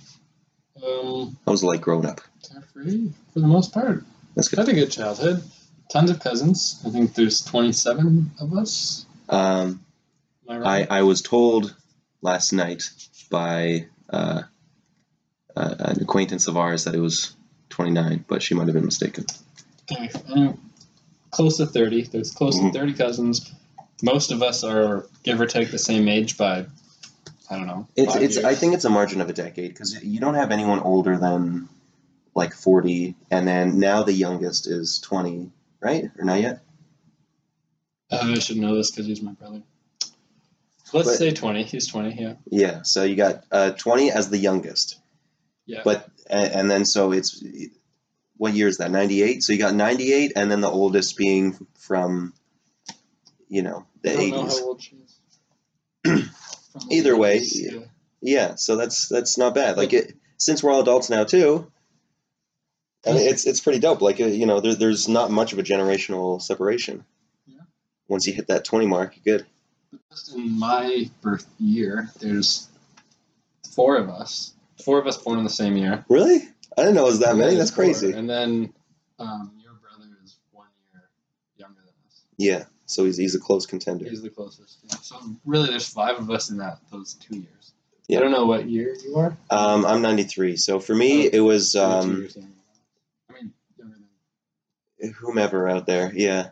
B: Um,
C: How was it like growing up?
B: carefree for the most part.
C: That's
B: I
C: good.
B: had a good childhood. Tons of cousins. I think there's twenty-seven of us.
C: Um,
B: Am I
C: I,
B: right?
C: I was told last night by uh, uh, an acquaintance of ours that it was twenty-nine, but she might have been mistaken.
B: Okay, anyway, close to thirty. There's close
C: Mhm.
B: to thirty cousins. Most of us are give or take the same age by, I don't know.
C: It's
B: five
C: it's.
B: years.
C: I think it's a margin of a decade because you don't have anyone older than like forty, and then now the youngest is twenty, right? Or not yet?
B: Uh, I should know this because he's my brother. Let's
C: But-
B: say twenty. He's twenty. Yeah.
C: Yeah. So you got uh, twenty as the youngest,
B: Yeah.
C: but and, and then so it's what year is that? ninety-eight. So you got ninety-eight, and then the oldest being from, you know, the
B: I don't know
C: eighties.
B: how old she is. from the
C: Either way,
B: eighties,
C: yeah.
B: yeah.
C: Yeah, so that's that's not bad. Like it, since we're all adults now too. I mean, it's it's pretty dope. Like uh, you know, there, there's not much of a generational separation.
B: Yeah.
C: Once you hit that twenty mark, you're good.
B: But just in my birth year, there's four of us. Four of us born in the same year.
C: Really? I didn't know it was that many.
B: Yeah,
C: That's
B: four.
C: crazy.
B: And then um, your brother is one year younger than us.
C: Yeah, so he's he's a close contender.
B: He's the closest. Yeah. So really, there's five of us in that those two years.
C: Yeah.
B: I don't know what year you are.
C: Um, I'm ninety-three, so for me it was
B: You're two
C: um,
B: years younger. I mean, younger than.
C: whomever out there. Yeah,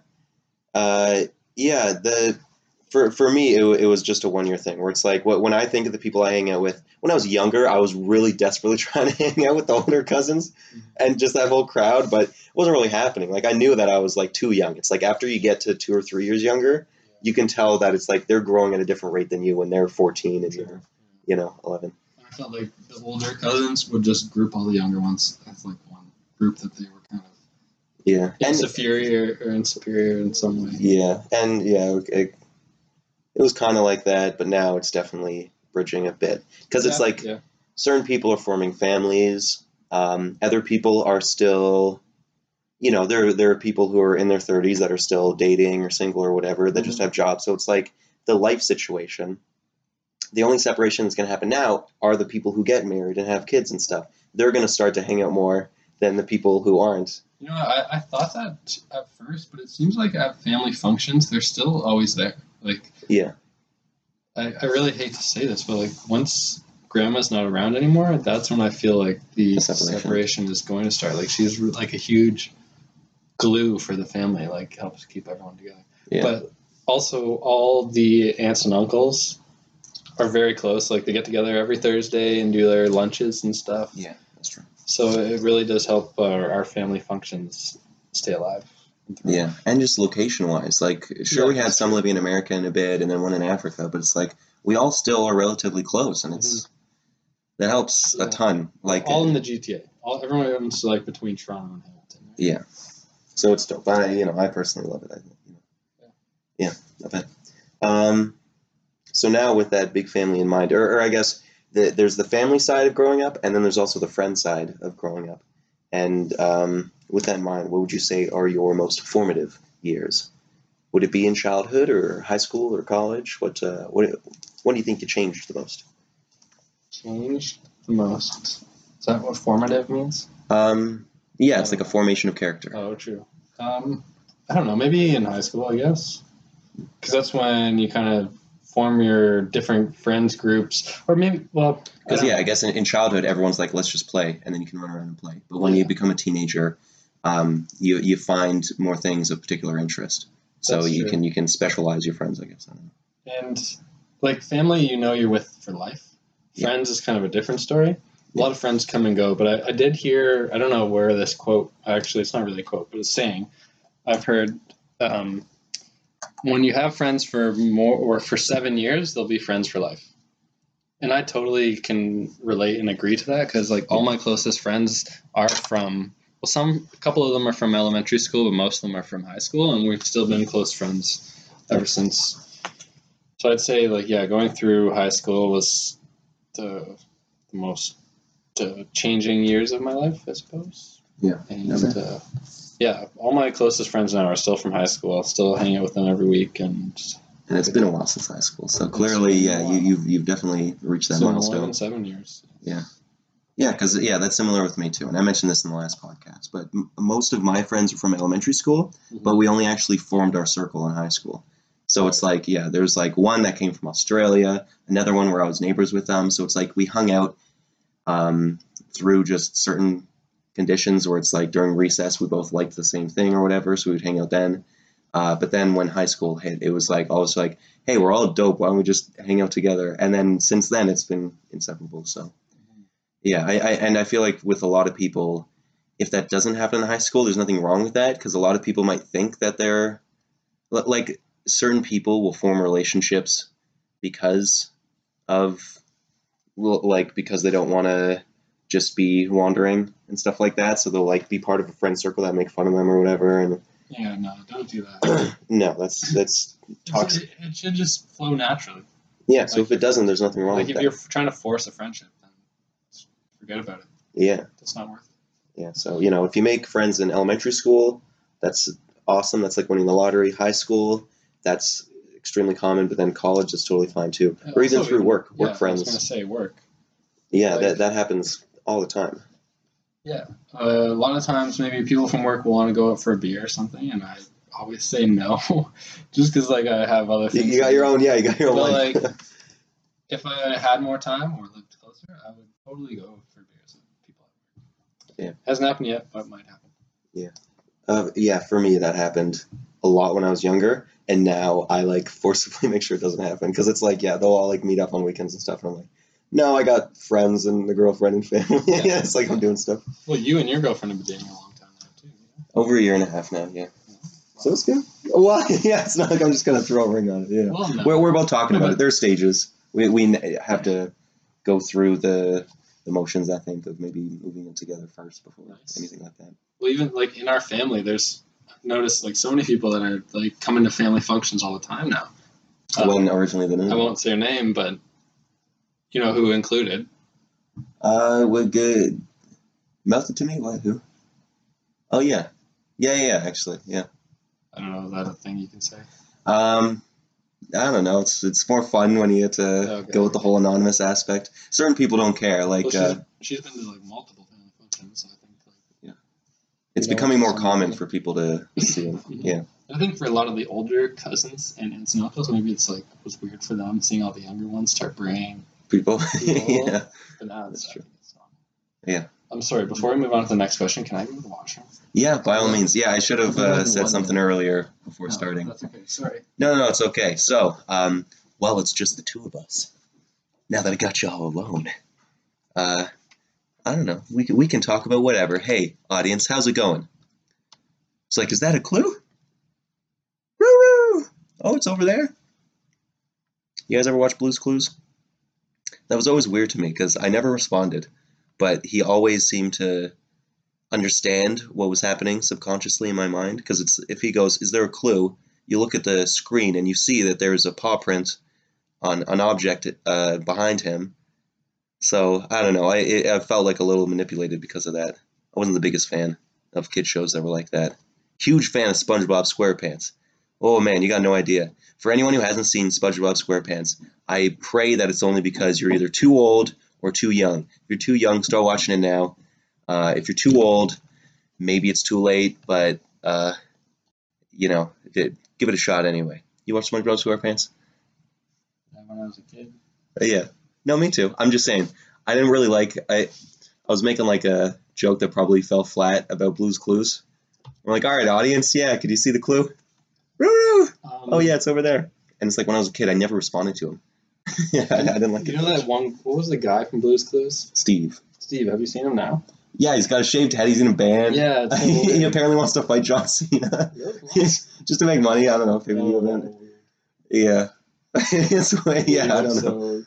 C: uh, yeah. The for for me it, it was just a one year thing where it's like what when I think of the people I hang out with when I was younger, I was really desperately trying to hang out with the older cousins
B: Mm-hmm.
C: and just that whole crowd, but it wasn't really happening. Like I knew that I was like too young. It's like after you get to two or three years younger, you can tell that it's like they're growing at a different rate than you when they're fourteen and you're, you know, eleven.
B: I felt like the older cousins would just group all the younger ones as like one group that they were kind of
C: Yeah, and
B: inferior or insuperior in some way.
C: yeah, and yeah, it, it was kind of like that, but now it's definitely bridging a bit because it's
B: Yeah,
C: like
B: yeah.
C: certain people are forming families. Um, other people are still, you know, there there are people who are in their thirties that are still dating or single or whatever that just
B: Mhm.
C: have jobs. So it's like the life situation. The only separation that's going to happen now are the people who get married and have kids and stuff. They're going to start to hang out more than the people who aren't.
B: You know, I, I thought that at first, but it seems like at family functions, they're still always there. Like,
C: Yeah.
B: I, I really hate to say this, but like once grandma's not around anymore, that's when I feel like the
C: The separation.
B: separation is going to start. Like she's like a huge glue for the family, like helps keep everyone together.
C: Yeah.
B: But also all the aunts and uncles are very close. Like they get together every Thursday and do their lunches and stuff.
C: Yeah, that's true.
B: So it really does help our, our family functions stay alive.
C: Yeah, and just location wise, like sure
B: Yeah,
C: we had
B: that's
C: some
B: true.
C: living in America in a bit, and then one in Africa, but it's like we all still are relatively close, and it's that helps
B: Yeah.
C: a ton. Like
B: all in the G T A. All everyone's like between Toronto and Hamilton. Right?
C: yeah, so it's dope. I you know I personally love it. I think you know. Yeah, not bad. Um, so now with that big family in mind, or, or I guess the, there's the family side of growing up, and then there's also the friend side of growing up. And um, with that in mind, what would you say are your most formative years? Would it be in childhood or high school or college? What uh, what what do you think you changed the most?
B: Changed the most. Is that what formative means?
C: Um, yeah, it's like a formation of character.
B: Oh, true. Um, I don't know. Maybe in high school, I guess, because that's when you kind of form your different friends groups, or maybe well,
C: Because
B: I
C: yeah,
B: don't
C: I guess in, in childhood everyone's like, let's just play, and then you can run around and play. But when you
B: Yeah.
C: become a teenager, um, you you find more things of particular interest. So
B: That's
C: you
B: true.
C: can you can specialize your friends, I guess. I don't know.
B: And like family, you know, you're with for life.
C: Yeah.
B: Friends is kind of a different story. A
C: Yeah.
B: lot of friends come and go, but I, I did hear, I don't know where this quote, actually, it's not really a quote, but it's saying, I've heard, um, when you have friends for more or for seven years, they'll be friends for life. And I totally can relate and agree to that because like all my closest friends are from, well, some, a couple of them are from elementary school, but most of them are from high school, and we've still been close friends ever since. So I'd say like, yeah, going through high school was the, the most uh, changing years of my life, I suppose.
C: Yeah.
B: And
C: Okay.
B: uh, yeah, all my closest friends now are still from high school. I'll still hang out with them every week, and
C: And it's been a while since high school, so
B: It's
C: clearly,
B: been a
C: yeah, you,
B: while.
C: you've you've definitely reached that
B: so more
C: milestone.
B: than seven years.
C: Yeah, because yeah, that's similar with me too. And I mentioned this in the last podcast, but m- most of my friends are from elementary school, but we only actually formed our circle in high school. So it's like, yeah, there's like one that came from Australia, another one where I was neighbors with them. So it's like we hung out um, through just certain conditions where it's like during recess we both liked the same thing or whatever, so we'd hang out then. Uh, but then when high school hit, it was like always like, hey, we're all dope. Why don't we just hang out together? And then since then, it's been inseparable. So. Yeah, I, I and I feel like with a lot of people, if that doesn't happen in high school, there's nothing wrong with that because a lot of people might think that they're li- like certain people will form relationships because of well, like because they don't want to just be wandering and stuff like that. So they'll like be part of a friend circle that make fun of them or whatever. And
B: Yeah, no, don't do that.
C: no, that's that's toxic.
B: It, it should just flow naturally.
C: Yeah, so
B: Like,
C: if it doesn't, there's nothing wrong
B: like
C: with
B: if
C: that.
B: you're trying to force a friendship, then forget about it.
C: Yeah,
B: It's not worth it.
C: yeah. So, you know, if you make friends in elementary school, that's awesome. That's like winning the lottery. High school, that's extremely common, but then college is totally fine too.
B: And
C: Or even
B: also,
C: through work,
B: yeah,
C: work friends.
B: I was gonna say work.
C: Yeah,
B: like-
C: that, that happens all the time.
B: Yeah, uh, a lot of times maybe people from work will want to go out for a beer or something, and I always say no, just because like I have other
C: You,
B: things.
C: you got
B: to
C: your
B: do.
C: own, yeah, you got your own
B: But,
C: life.
B: like, if I had more time or lived closer, I would totally go for beers with people at work.
C: Yeah.
B: Hasn't happened yet, but might happen.
C: Uh, yeah, for me that happened a lot when I was younger, and now I like forcibly make sure it doesn't happen because it's like, yeah, they'll all like meet up on weekends and stuff, and I'm like, no, I got friends and a girlfriend and family.
B: Yeah.
C: Yeah, it's like I'm doing stuff.
B: Well, you and your girlfriend have been dating a long time now too. Yeah?
C: Over a year and a half now, yeah. So it's good. Well, yeah, it's not like I'm just gonna throw a ring on it. You know,
B: Well, no.
C: we're we're both talking
B: No,
C: about
B: but-
C: it. There's stages. We we n- have to go through the the motions. I think of maybe moving in together first before
B: Nice.
C: anything like that.
B: Well, even like in our family, there's I've noticed like so many people that are like coming to family functions all the time now. Uh,
C: when originally the
B: I won't say her name, but you know who included.
C: Uh, we're good. Melted to me? What? Who? Oh yeah, yeah, yeah. Actually, yeah.
B: I don't know. Is that a thing you can say?
C: Um, I don't know. It's it's more fun when you get to
B: Okay.
C: go with the whole anonymous aspect. Certain people don't care. Like
B: Well, she's,
C: uh,
B: she's been to like multiple family functions. So I think like
C: it's
B: you know,
C: becoming more
B: some-
C: common for people to see them. Yeah.
B: I think for a lot of the older cousins and aunts and uncles, maybe it's like it was weird for them seeing all the younger ones start bringing.
C: People.
B: People.
C: Yeah.
B: But now it's
C: That's true.
B: it's normal.
C: Yeah.
B: I'm sorry. Before we move on to the next question, can I go to the washroom?
C: Yeah. By all means. Yeah. I should have uh,
B: One
C: said something
B: minute.
C: earlier before
B: No,
C: starting.
B: That's okay. Sorry.
C: No, no, no, it's okay. So, um, well, it's just the two of us. Now that I got you all alone, uh, I don't know. We can, we can talk about whatever. Hey, audience, how's it going? It's like, is that a clue? Roo-roo! Oh, it's over there. You guys ever watch Blue's Clues? That was always weird to me because I never responded, but he always seemed to understand what was happening subconsciously in my mind. Because it's if he goes, "Is there a clue?" You look at the screen and you see that there's a paw print on an object uh, behind him. So I don't know. I it, I felt like a little manipulated because of that. I wasn't the biggest fan of kid shows that were like that. Huge fan of SpongeBob SquarePants. Oh man, you got no idea. For anyone who hasn't seen SpongeBob SquarePants, I pray that it's only because you're either too old or too young. If you're too young, start watching it now. Uh, if you're too old, maybe it's too late, but uh, you know, it, give it a shot anyway. You watch SpongeBob SquarePants?
B: When I was a kid.
C: Uh, yeah. No, me too. I'm just saying. I didn't really like. I I was making like a joke that probably fell flat about Blue's Clues. We're like, all right, audience, yeah, could you see the clue? Roo-roo!
B: Um,
C: Oh yeah, it's over there. And it's like when I was a kid, I never responded to him. Yeah, I, I didn't like
B: You
C: it.
B: know that one? What was the guy from Blue's Clues?
C: Steve.
B: Steve. Have you seen him now?
C: Yeah, he's got a shaved head. He's in a band.
B: Yeah. It's so
C: he
B: weird.
C: apparently wants to fight John Cena
B: Really?
C: just to make money. I don't know. Pay per view event.
B: Oh, weird.
C: Yeah. It's way- yeah,
B: He
C: I
B: looks
C: don't know.
B: so different.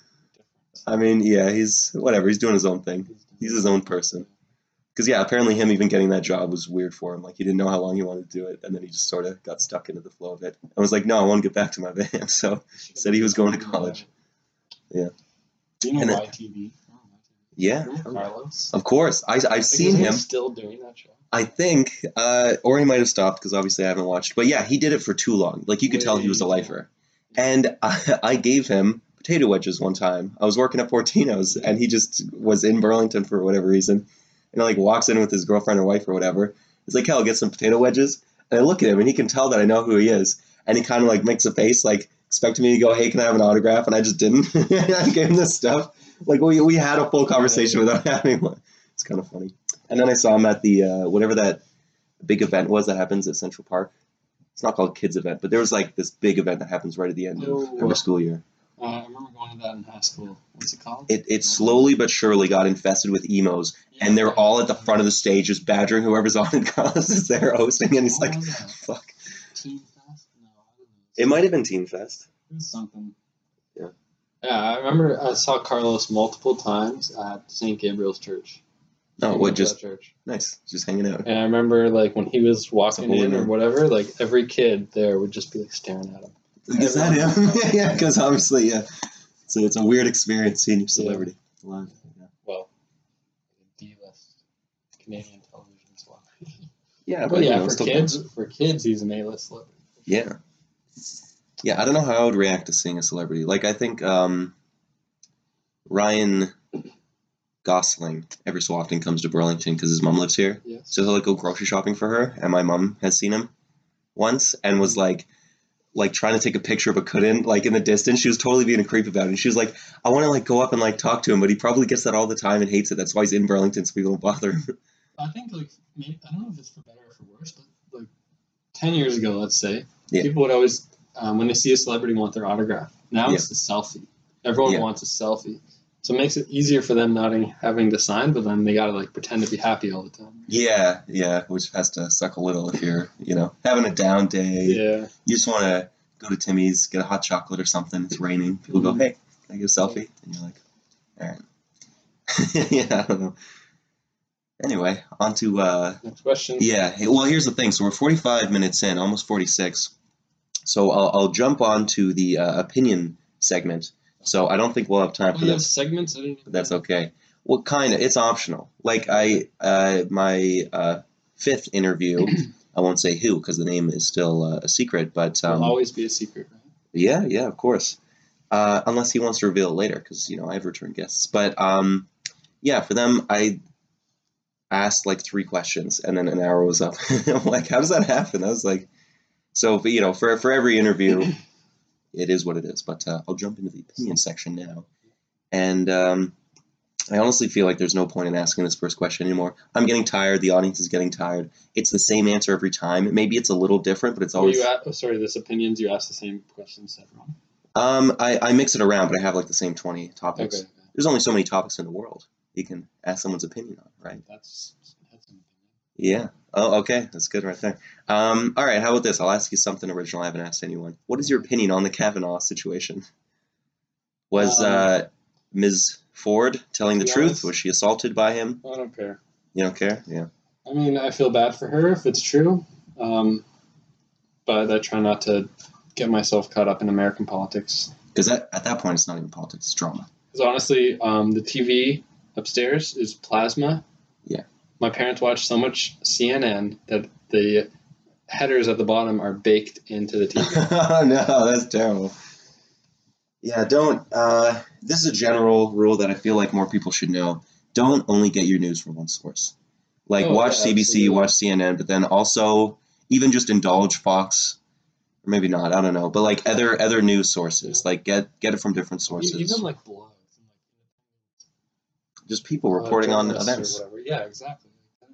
C: I mean, yeah, he's whatever. He's doing his own thing. He's his own person. Because yeah, apparently him even getting that job was weird for him. Like he didn't know how long he wanted to do it, and then he just sort of got stuck into the flow of it. I was like, no, I want to get back to my band. So said he was going to college. Yeah.
B: Do you know
C: And then-
B: Y T V?
C: yeah,
B: Remember Carlos?
C: of course. I I've
B: Like,
C: seen
B: isn't he
C: him.
B: still doing that show.
C: I think, uh, or he might have stopped because obviously I haven't watched. But yeah, he did it for too long. Like you could tell he was a
B: Way
C: lifer. And I, I gave him potato wedges one time. I was working at Fortino's, and he just was in Burlington for whatever reason. And like walks in with his girlfriend or wife or whatever. He's like, "Hell, get some potato wedges." And I look at him, and he can tell that I know who he is. And he kind of like makes a face, like expecting me to go, "Hey, can I have an autograph?" And I just didn't. I gave him this stuff. Like we we had a full conversation without having one. It's kind of funny. And then I saw him at the uh, whatever that big event was that happens at Central Park. It's not called Kids Event, but there was like this big event that happens right at the end of
B: Oh.
C: every school year.
B: Uh, I remember going to that in high school. What's it called?
C: It it slowly but surely got infested with emos, and they're all at the front of the stage just badgering whoever's on. And Carlos is there hosting, and he's
B: What
C: like,
B: was that?
C: "Fuck."
B: Teen Fest? No, I don't know.
C: It might have been Teen Fest.
B: It was something.
C: Yeah.
B: Yeah, I remember I saw Carlos multiple times at Saint Gabriel's Church.
C: Oh,
B: You
C: what?
B: went to
C: Just
B: that church.
C: nice, just hanging out.
B: And I remember like when he was walking
C: holy
B: in or
C: man.
B: whatever, like every kid there would just be like staring at him.
C: Is that him? Yeah, because obviously, yeah, So it's a weird experience seeing your celebrity live. Yeah.
B: Well, D-list Canadian television celebrity.
C: Yeah,
B: But
C: but you
B: yeah,
C: know,
B: for
C: still
B: kids,
C: counts.
B: for kids, he's an A-list celebrity.
C: Yeah. Yeah, I don't know how I would react to seeing a celebrity. Like, I think um, Ryan Gosling every so often comes to Burlington because his mom lives here.
B: Yes.
C: So he'll like go grocery shopping for her, and my mom has seen him once and was like, like trying to take a picture but couldn't. Like in the distance, she was totally being a creep about it. And she was like, I want to like go up and like talk to him, but he probably gets that all the time and hates it. That's why he's in Burlington, so people don't bother him.
B: I think like maybe, I don't know if it's for better or for worse, but like ten years ago, let's say,
C: Yeah.
B: people would always um, when they see a celebrity want their autograph. Now
C: Yeah.
B: it's the selfie. Everyone
C: Yeah.
B: wants a selfie. So it makes it easier for them not having to sign, but then they gotta like pretend to be happy all the time.
C: Yeah, yeah, which has to suck a little if you're, you know, having a down day.
B: Yeah.
C: You just want to go to Timmy's, get a hot chocolate or something. It's raining. People go,
B: Mhm.
C: hey, can I get a selfie? And you're like, all right. Yeah, I don't know. Anyway, on to, uh,
B: Next question.
C: yeah, hey, well, here's the thing. So we're forty-five minutes in, almost forty-six. So I'll, I'll jump on to the uh, opinion segment. So I don't think we'll have time
B: Oh,
C: for
B: you have
C: this.
B: segments? I didn't even
C: But that's
B: know.
C: okay. Well, kind of. It's optional. Like I, uh, my uh, fifth interview. I won't say who because the name is still uh, a secret. But um,
B: It'll always be a secret, right?
C: yeah, yeah, of course. Uh, unless he wants to reveal it later, because you know I have return guests. But um, yeah, for them, I asked like three questions, and then an hour was up. I'm like, how does that happen? I was like, so but, you know, for for every interview, it is what it is. But uh, I'll jump into the opinion section now, and um, I honestly feel like there's no point in asking this first question anymore. I'm getting tired. The audience is getting tired. It's the same answer every time. Maybe it's a little different, but it's
B: Were
C: always.
B: you at, oh, sorry, this opinions, you asked the same questions to everyone?
C: Um, I, I mix it around, but I have like the same twenty topics.
B: Okay.
C: There's only so many topics in the world you can ask someone's opinion on, right?
B: That's, that's an opinion.
C: Yeah. Oh, okay. That's good right there. Um, all right. How about this? I'll ask you something original I haven't asked anyone. What is your opinion on the Kavanaugh situation? Was
B: Um,
C: uh, Miz Ford telling the
B: to be
C: truth?
B: honest-
C: Was she assaulted by him?
B: I don't care.
C: You don't care? Yeah.
B: I mean, I feel bad for her if it's true, um, but I try not to get myself caught up in American politics.
C: Because at that point, it's not even politics, it's drama.
B: Because honestly, um, the T V upstairs is plasma.
C: Yeah.
B: My parents watch so much C N N that the headers at the bottom are baked into the T V.
C: Oh, no, that's terrible. Yeah, don't. Uh, this is a general rule that I feel like more people should know. Don't only get your news from one source. Like,
B: Oh,
C: watch
B: yeah,
C: C B C,
B: absolutely.
C: watch C N N, but then also even just indulge Fox, or maybe not, I don't know, but like other other news sources. Like, get get it from different sources.
B: Even like blogs and like
C: just people
B: uh,
C: reporting on
B: journalists
C: events.
B: or whatever. Yeah, exactly.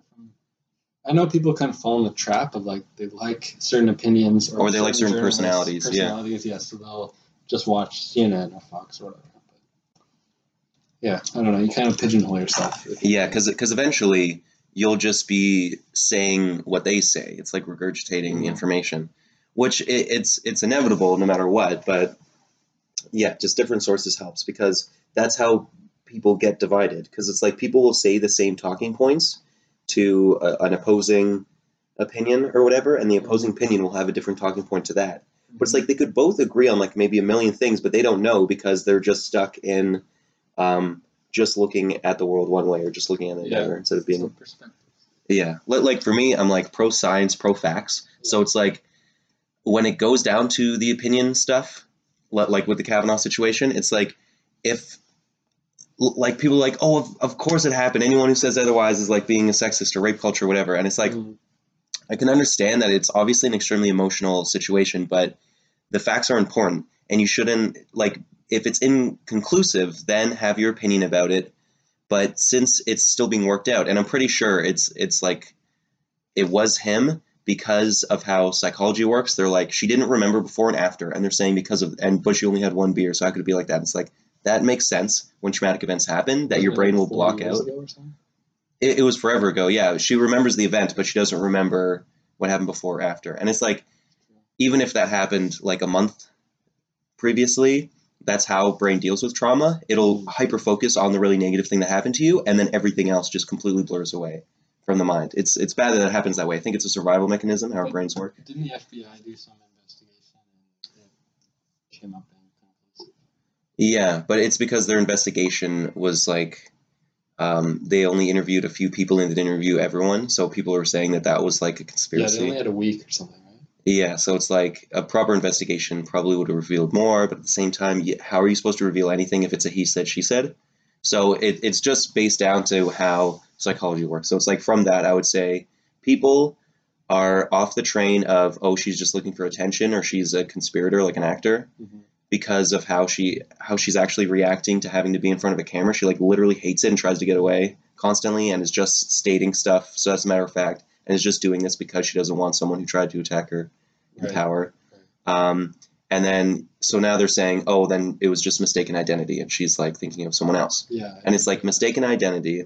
B: I know people kind of fall in the trap of like they like certain opinions
C: Or they like certain
B: journalists'
C: personalities, yeah.
B: Personalities, yeah. So they'll just watch C N N or Fox or whatever. But yeah, I don't know. You kind of pigeonhole yourself. if you-
C: Yeah, because eventually you'll just be saying what they say. It's like regurgitating the
B: Mhm.
C: information, which it, it's it's inevitable no matter what. But yeah, just different sources helps because that's how people get divided. Because it's like people will say the same talking points to a, an opposing opinion or whatever, and the opposing opinion will have a different talking point to that. But it's like they could both agree on like maybe a million things, but they don't know because they're just stuck in um, just looking at the world one way or just looking at it
B: Yeah.
C: another instead of being
B: Some perspective.
C: yeah. Li- Like for me, I'm like pro science, pro facts. So it's like when it goes down to the opinion stuff, li- like with the Kavanaugh situation, it's like if l- like people are like, oh, of, of course it happened. Anyone who says otherwise is like being a sexist or rape culture or whatever. And it's like,
B: Mhm.
C: I can understand that it's obviously an extremely emotional situation, but the facts are important and you shouldn't like if it's inconclusive, then have your opinion about it. But since it's still being worked out, and I'm pretty sure it's it's like it was him because of how psychology works. They're like she didn't remember before and after, and they're saying because of and but she only had one beer, so how could it be like that? It's like that makes sense when traumatic events happen that your
B: Wasn't it
C: brain
B: like
C: will
B: four
C: block
B: years
C: out.
B: ago or something?
C: It, it was forever ago. Yeah, she remembers the event, but she doesn't remember what happened before or after. And it's like even if that happened like a month previously, that's how brain deals with trauma. It'll hyper focus on the really negative thing that happened to you, and then everything else just completely blurs away from the mind. It's it's bad that it happens that way. I think it's a survival mechanism how our brains work.
B: Didn't the F B I do some investigation and it came up inconclusive?
C: Yeah, but it's because their investigation was like um, they only interviewed a few people and didn't interview everyone. So people were saying that that was like a
B: Yeah, they only
C: conspiracy.
B: had a week or something, right?
C: Yeah, so it's like a proper investigation probably would have revealed more, but at the same time, y- how are you supposed to reveal anything if it's a he said, she said? So it, it's just based down to how psychology works. So it's like from that, I would say people are off the train of, oh, she's just looking for attention or she's a conspirator, like an actor,
B: Mm-hmm.
C: because of how she how she's actually reacting to having to be in front of a camera. She like literally hates it and tries to get away constantly and is just stating stuff. So as a matter of fact, and is just doing this because she doesn't want someone who tried to attack her in
B: Right.
C: power.
B: Right.
C: Um, and then so now they're saying, oh, then it was just mistaken identity, and she's like thinking of someone else.
B: Yeah.
C: And it's like mistaken identity.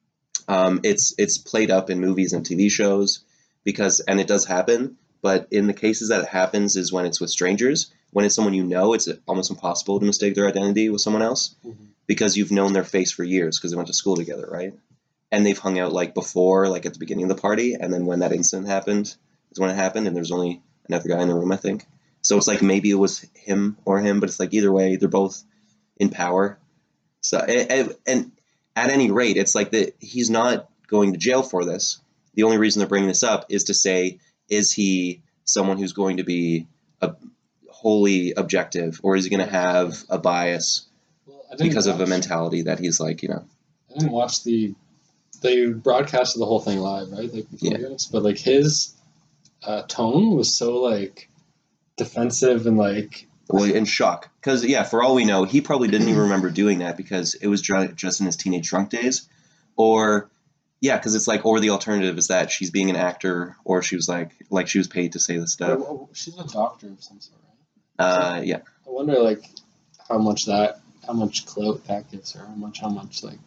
C: Um, it's it's played up in movies and T V shows because, and it does happen. But in the cases that it happens is when it's with strangers. When it's someone you know, it's almost impossible to mistake their identity with someone else
B: Mm-hmm.
C: because you've known their face for years because they went to school together, right? And they've hung out like before, like at the beginning of the party, and then when that incident happened is when it happened, and there's only another guy in the room, I think. So it's like maybe it was him or him, but it's like either way, they're both in power. So and, and at any rate, it's like that he's not going to jail for this. The only reason they're bringing this up is to say, is he someone who's going to be a, wholly objective, or is he going to have a bias
B: Well, I didn't
C: because of a
B: watch.
C: mentality that he's like, you know,
B: I didn't watch the. They broadcasted the whole thing live, right? Like before
C: Yeah.
B: this, but like his uh, tone was so like defensive and like
C: well, in shock. Because yeah, for all we know, he probably didn't even remember doing that because it was dr- just in his teenage drunk days, or yeah, because it's like, or the alternative is that she's being an actor, or she was like, like she was paid to say this stuff.
B: Well, she's a doctor of some sort, right?
C: Uh, yeah.
B: I wonder like how much that, how much clout that gives her, how much, how much like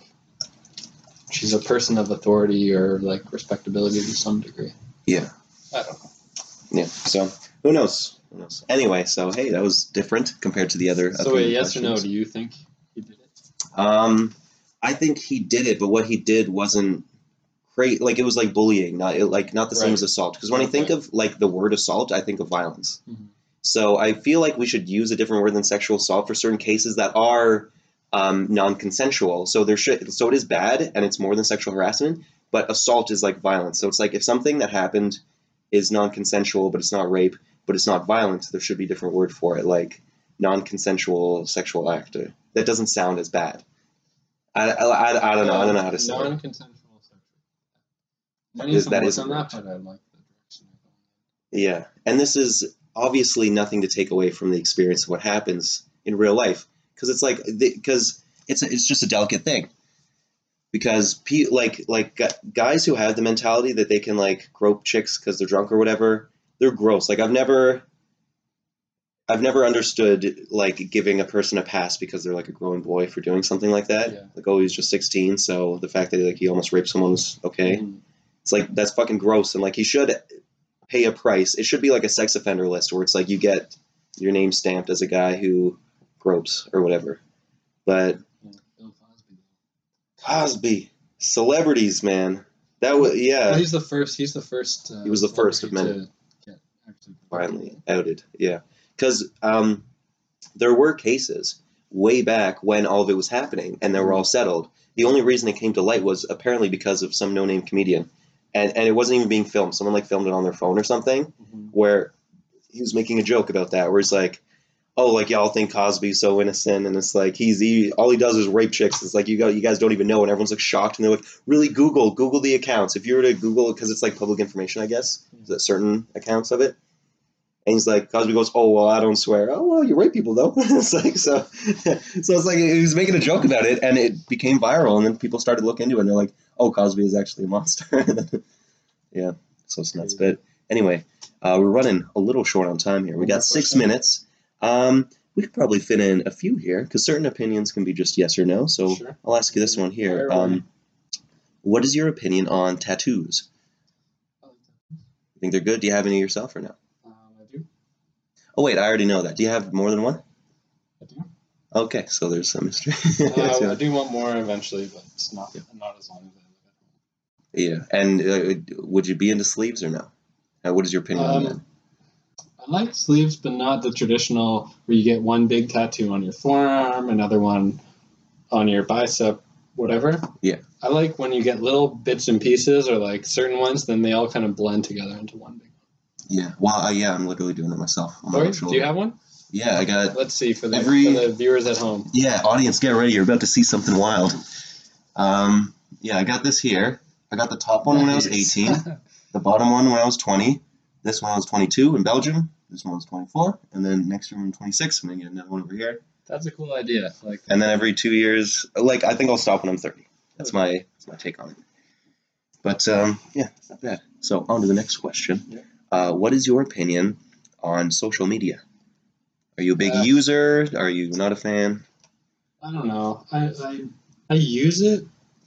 B: she's a person of authority or like respectability to some degree.
C: Yeah.
B: I don't know.
C: Yeah. So who knows? Who knows? Anyway, so hey, that was different compared to the other.
B: So wait,
C: opinion
B: yes or no?
C: questions.
B: Do you think he did it?
C: Um, I think he did it, but what he did wasn't great. Like it was like bullying, not it, like not the same
B: Right.
C: as assault. Because when I think
B: Okay.
C: of like the word assault, I think of violence.
B: Mhm.
C: So I feel like we should use a different word than sexual assault for certain cases that are um, non-consensual. So there should, so it is bad and it's more than sexual harassment, but assault is like violence. So it's like if something that happened is non-consensual, but it's not rape, but it's not violence, there should be a different word for it, like non-consensual sexual act. That doesn't sound as bad. I, I, I, I don't know. I don't know how to say it.
B: Non-consensual sexual. I need
C: Is-
B: some
C: that
B: work
C: is
B: on
C: correct.
B: that, but I like the direction you're going.
C: Yeah, and this is obviously nothing to take away from the experience of what happens in real life, because it's like because it's it's just a delicate thing. Because pe- like like gu- guys who have the mentality that they can like grope chicks because they're drunk or whatever, they're gross. Like I've never I've never understood like giving a person a pass because they're like a grown boy for doing something like that.
B: Yeah.
C: Like oh he's just sixteen, so the fact that like he almost raped someone was okay.
B: Mhm.
C: It's like that's fucking gross, and like he should pay a price. It should be like a sex offender list where it's like you get your name stamped as a guy who gropes or whatever. But
B: Yeah, Bill Cosby.
C: Cosby, celebrities, man, that was
B: Well,
C: yeah,
B: he's the first. He's the first. Uh,
C: He was the first of
B: celebrity
C: many.
B: to get actually
C: finally outed. Yeah, because um, there were cases way back when all of it was happening and they were all settled. The only reason it came to light was apparently because of some no-name comedian, and and it wasn't even being filmed. Someone like filmed it on their phone or something,
B: Mhm.
C: where he was making a joke about that, where he's like, "Oh, like y'all think Cosby's so innocent," and it's like he's he all he does is rape chicks. It's like you got you guys don't even know, and everyone's like shocked, and they're like, "Really? Google Google the accounts. If you were to Google, because it's like public information, I guess, that certain accounts of it." And he's like, Cosby goes, "Oh well, I don't swear." "Oh well, you rape people though." It's like so, so it's like he was making a joke about it, and it became viral, and then people started to look into it, and they're like, "Oh, Cosby is actually a monster." Yeah, so it's nuts. But anyway, uh, we're running a little short on time here. We
B: One
C: got
B: more
C: six
B: question?
C: minutes. Um, we could probably fit in a few here because certain opinions can be just yes or no. So
B: Sure.
C: I'll ask you this one here.
B: Fire away.
C: Um, what is your opinion on tattoos? You think they're good? Do you have any yourself or no?
B: Um, I do.
C: Oh wait, I already know that. Do you have more than one?
B: I do.
C: Okay, so there's some mystery.
B: Uh, I do want more eventually, but it's not not as long as I live
C: Yeah, and uh, would you be into sleeves or no? Uh, what is your opinion on
B: Um,
C: that?
B: I I like sleeves, but not the traditional where you get one big tattoo on your forearm, another one on your bicep, whatever.
C: Yeah.
B: I like when you get little bits and pieces or like certain ones, then they all kind of blend together into one big
C: Yeah. Well, uh, yeah, I'm literally doing it myself. On my
B: one.
C: left
B: Do
C: shoulder.
B: you have one?
C: Yeah, I got.
B: Let's see for the,
C: Every-
B: for the viewers at home.
C: Yeah, audience, get ready. You're about to see something wild. Um, yeah, I got this here. I got the top one when I was
B: Nice.
C: eighteen, the bottom one when I was twenty, this one I was twenty-two in Belgium, this one was twenty-four, and then next year when I'm twenty-six, I'm going to get another one over here.
B: That's a cool idea. I like that.
C: And then every two years, like, I think I'll stop when I'm thirty. That's my, that's my take on it. But, um, yeah, it's not bad. So, on to the next question.
B: Yeah.
C: Uh, what is your opinion on social media? Are you a big
B: Uh,
C: user? Are you not a fan?
B: I don't know. I, I I use it.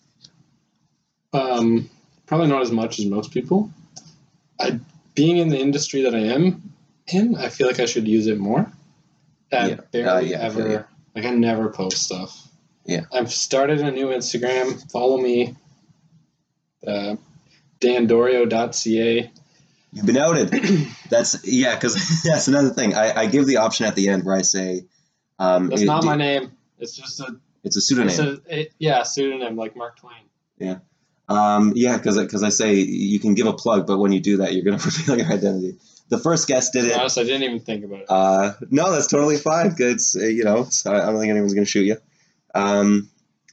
B: Um, probably not as much as most people. I being in the industry that I am in, I feel like I should use it more. I
C: Yeah.
B: barely
C: Uh, yeah, I feel you.
B: ever like I never post stuff.
C: Yeah.
B: I've started a new Instagram. Follow me. Uh, dan dorio dot c a.
C: You've been outed. That's yeah, because that's another thing. I, I give the option at the end where I say, um,
B: That's
C: it-
B: not my
C: it-
B: name. It's just a,
C: It's a pseudonym.
B: it's a it, yeah pseudonym like Mark Twain.
C: Um, yeah, because because I say you can give a plug, but when you do that, you're gonna reveal your identity. The first guest did
B: To be
C: it.
B: honest, I didn't even think about it.
C: Uh, no, that's totally fine. Good, it's, uh, you know, it's, I I don't think anyone's gonna shoot you. Um,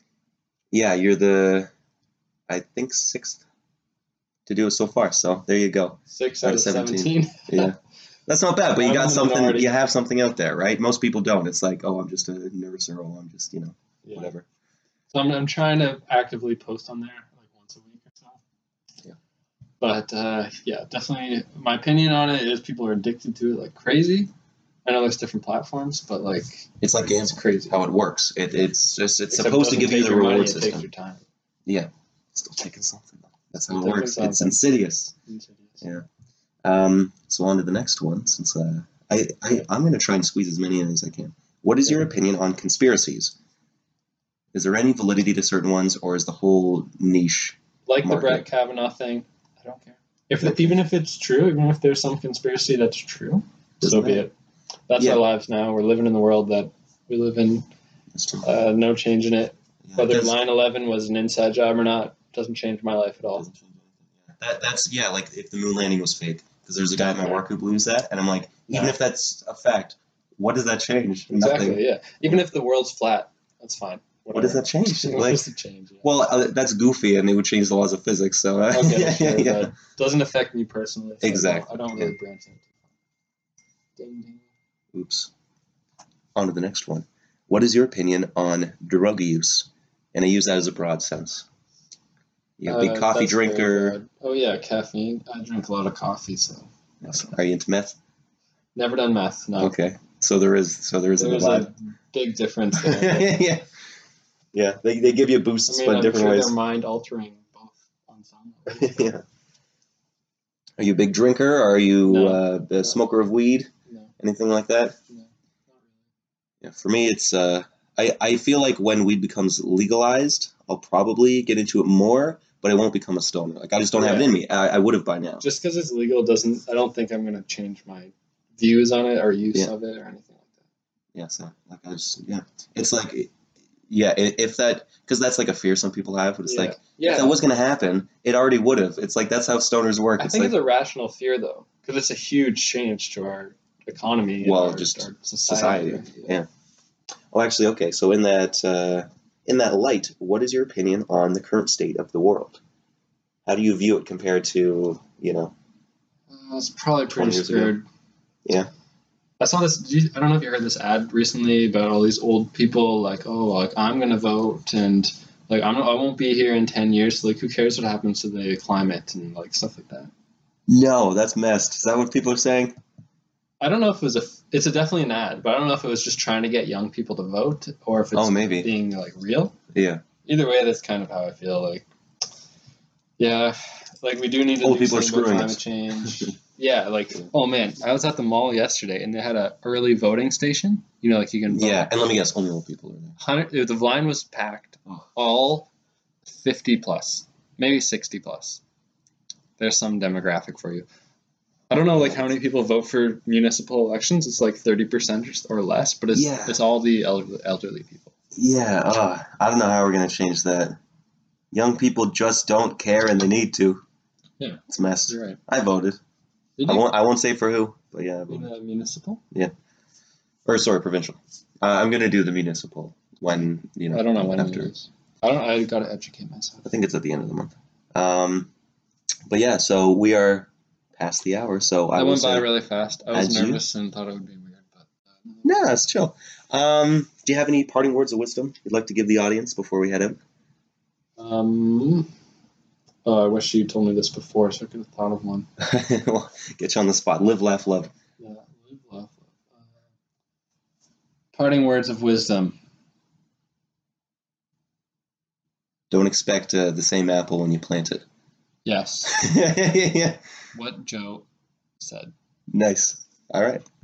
C: yeah, you're the, I think sixth to do it so far. So there you go.
B: Six
C: out
B: out
C: of
B: of
C: seventeen.
B: seventeen.
C: Yeah, that's not bad. But you
B: I'm
C: got
B: in the
C: something.
B: minority.
C: You have something out there, right? Most people don't. It's like, oh, I'm just a nurse, or oh, I'm just, you know,
B: Yeah.
C: whatever.
B: So I'm, I'm trying to actively post on there like once a week or so.
C: Yeah.
B: But uh, yeah, definitely. My opinion on it is people are addicted to it like crazy. I know there's different platforms, but like
C: It's like
B: it's
C: gambling.
B: crazy.
C: How it works. It, it's just it's
B: Except it
C: supposed to
B: doesn't
C: give you
B: take
C: the
B: your money,
C: reward
B: it takes
C: system.
B: your time.
C: Yeah, it's still taking something. Though. That's how
B: Still
C: it
B: taking
C: works. It's
B: something.
C: insidious.
B: Insidious.
C: Yeah. Um. So on to the next one. Since uh, I, I I'm going to try and squeeze as many in as I can. What is your opinion on conspiracies? Is there any validity to certain ones, or is the whole niche?
B: Like the
C: Market.
B: Brett Kavanaugh thing, I don't care. If the, even if it's true, even if there's some conspiracy that's true,
C: Doesn't
B: so be
C: matter.
B: it. That's
C: Yeah.
B: our lives now. We're living in the world that we live in.
C: That's true.
B: Uh, no change in it.
C: Yeah,
B: Whether
C: that's-
B: nine eleven was an inside job or not doesn't change my life at all.
C: doesn't change anything. Yeah. That that's yeah. Like if the moon landing was fake, because there's a guy at my work who believes that, and I'm like, even
B: Yeah.
C: if that's a fact, what does that change?
B: Exactly.
C: Nothing.
B: Yeah. Even if the world's flat, that's fine.
C: What does that change?
B: What
C: Like,
B: does it change? Yeah.
C: well, uh, that's goofy, and it would change the laws of physics. So uh,
B: Okay,
C: yeah,
B: sure,
C: yeah.
B: but doesn't affect me personally. So
C: Exactly,
B: I don't, I don't really branch into it. Ding, ding.
C: Oops. On to the next one. What is your opinion on drug use? And I use that as a broad sense. You're a big
B: Uh,
C: coffee
B: that's very
C: drinker.
B: broad. Oh yeah, caffeine. I drink a lot of coffee, so that's
C: Are you into meth?
B: never done meth. No.
C: Okay, so there is, so there is a
B: There's
C: divide.
B: a big difference there.
C: yeah, yeah. They, they give you boosts,
B: I mean,
C: but
B: I'm
C: different
B: sure
C: ways.
B: they're mind altering both on some level.
C: yeah. Are you a big drinker? Are you
B: No.
C: uh, a smoker of weed?
B: No,
C: Anything like that?
B: no, not really.
C: Yeah, for me, it's uh, I I feel like when weed becomes legalized, I'll probably get into it more, but I won't become a stoner. Like I just don't have it
B: Yeah.
C: in me. I, I would have by now.
B: Just because it's legal doesn't. I don't think I'm gonna change my views on it or use
C: Yeah.
B: of it or anything like that.
C: Yeah, so like I just yeah, it's like yeah, i- if that because that's like a fear some people have. But it's
B: Yeah.
C: like
B: Yeah,
C: if that was gonna happen, it already would have. It's like that's how stoners work.
B: I
C: It's
B: think
C: like
B: it's a rational fear though, because it's a huge change to our economy. and
C: Well,
B: our,
C: just
B: our
C: society.
B: society.
C: Yeah. Oh, actually, okay. So in that uh, in that light, what is your opinion on the current state of the world? How do you view it compared to you know?
B: Uh, it's probably
C: twenty
B: pretty
C: years ago.
B: screwed.
C: Yeah.
B: I saw this. did you- I don't know if you heard this ad recently about all these old people like, oh, like I'm gonna vote and like I'm I won't be here in ten years. So, like, who cares what happens to the climate and like stuff like that.
C: No, that's messed. Is that what people are saying?
B: I don't know if it was a. It's a definitely an ad, but I don't know if it was just trying to get young people to vote or if it's
C: Oh, maybe.
B: being like real.
C: Yeah.
B: Either way, that's kind of how I feel. Like, yeah, like we do need to
C: Old
B: do
C: people are
B: something about
C: screwing
B: climate
C: us.
B: change. Yeah, like oh man, I was at the mall yesterday and they had a early voting station. You know, like you can vote.
C: Yeah, and let me guess, only old people are there.
B: Hundred. The line was packed.
C: Oh.
B: All fifty plus, maybe sixty plus. There's some demographic for you. I don't know like how many people vote for municipal elections. It's like thirty percent or less, but it's
C: Yeah.
B: it's all the elderly, elderly people.
C: Yeah, uh, I don't know how we're gonna change that. Young people just don't care, and they need to.
B: Yeah.
C: It's messed.
B: You're right.
C: I voted.
B: Did
C: I
B: you?
C: won't. I won't say for who, but yeah, I
B: In
C: voted.
B: a municipal?
C: Or sorry, provincial. Uh, I'm gonna do the municipal when you know.
B: I don't know when
C: after.
B: it is. I don't. I gotta educate myself.
C: I think it's at the end of the month. Um, but yeah, so we are past the hour. So I
B: That
C: will
B: went by
C: say,
B: really fast. I was
C: Had you?
B: nervous and thought it would be weird, but uh,
C: no, it's chill. Um, do you have any parting words of wisdom you'd like to give the audience before we head out?
B: um. Oh, I wish you told me this before, so I could have thought of one.
C: Well, get you on the spot. Live, laugh, love.
B: Yeah. Live, laugh, love. Uh, parting words of wisdom.
C: Don't expect uh, the same apple when you plant it.
B: Yes.
C: Yeah.
B: What Joe said.
C: Nice. All right.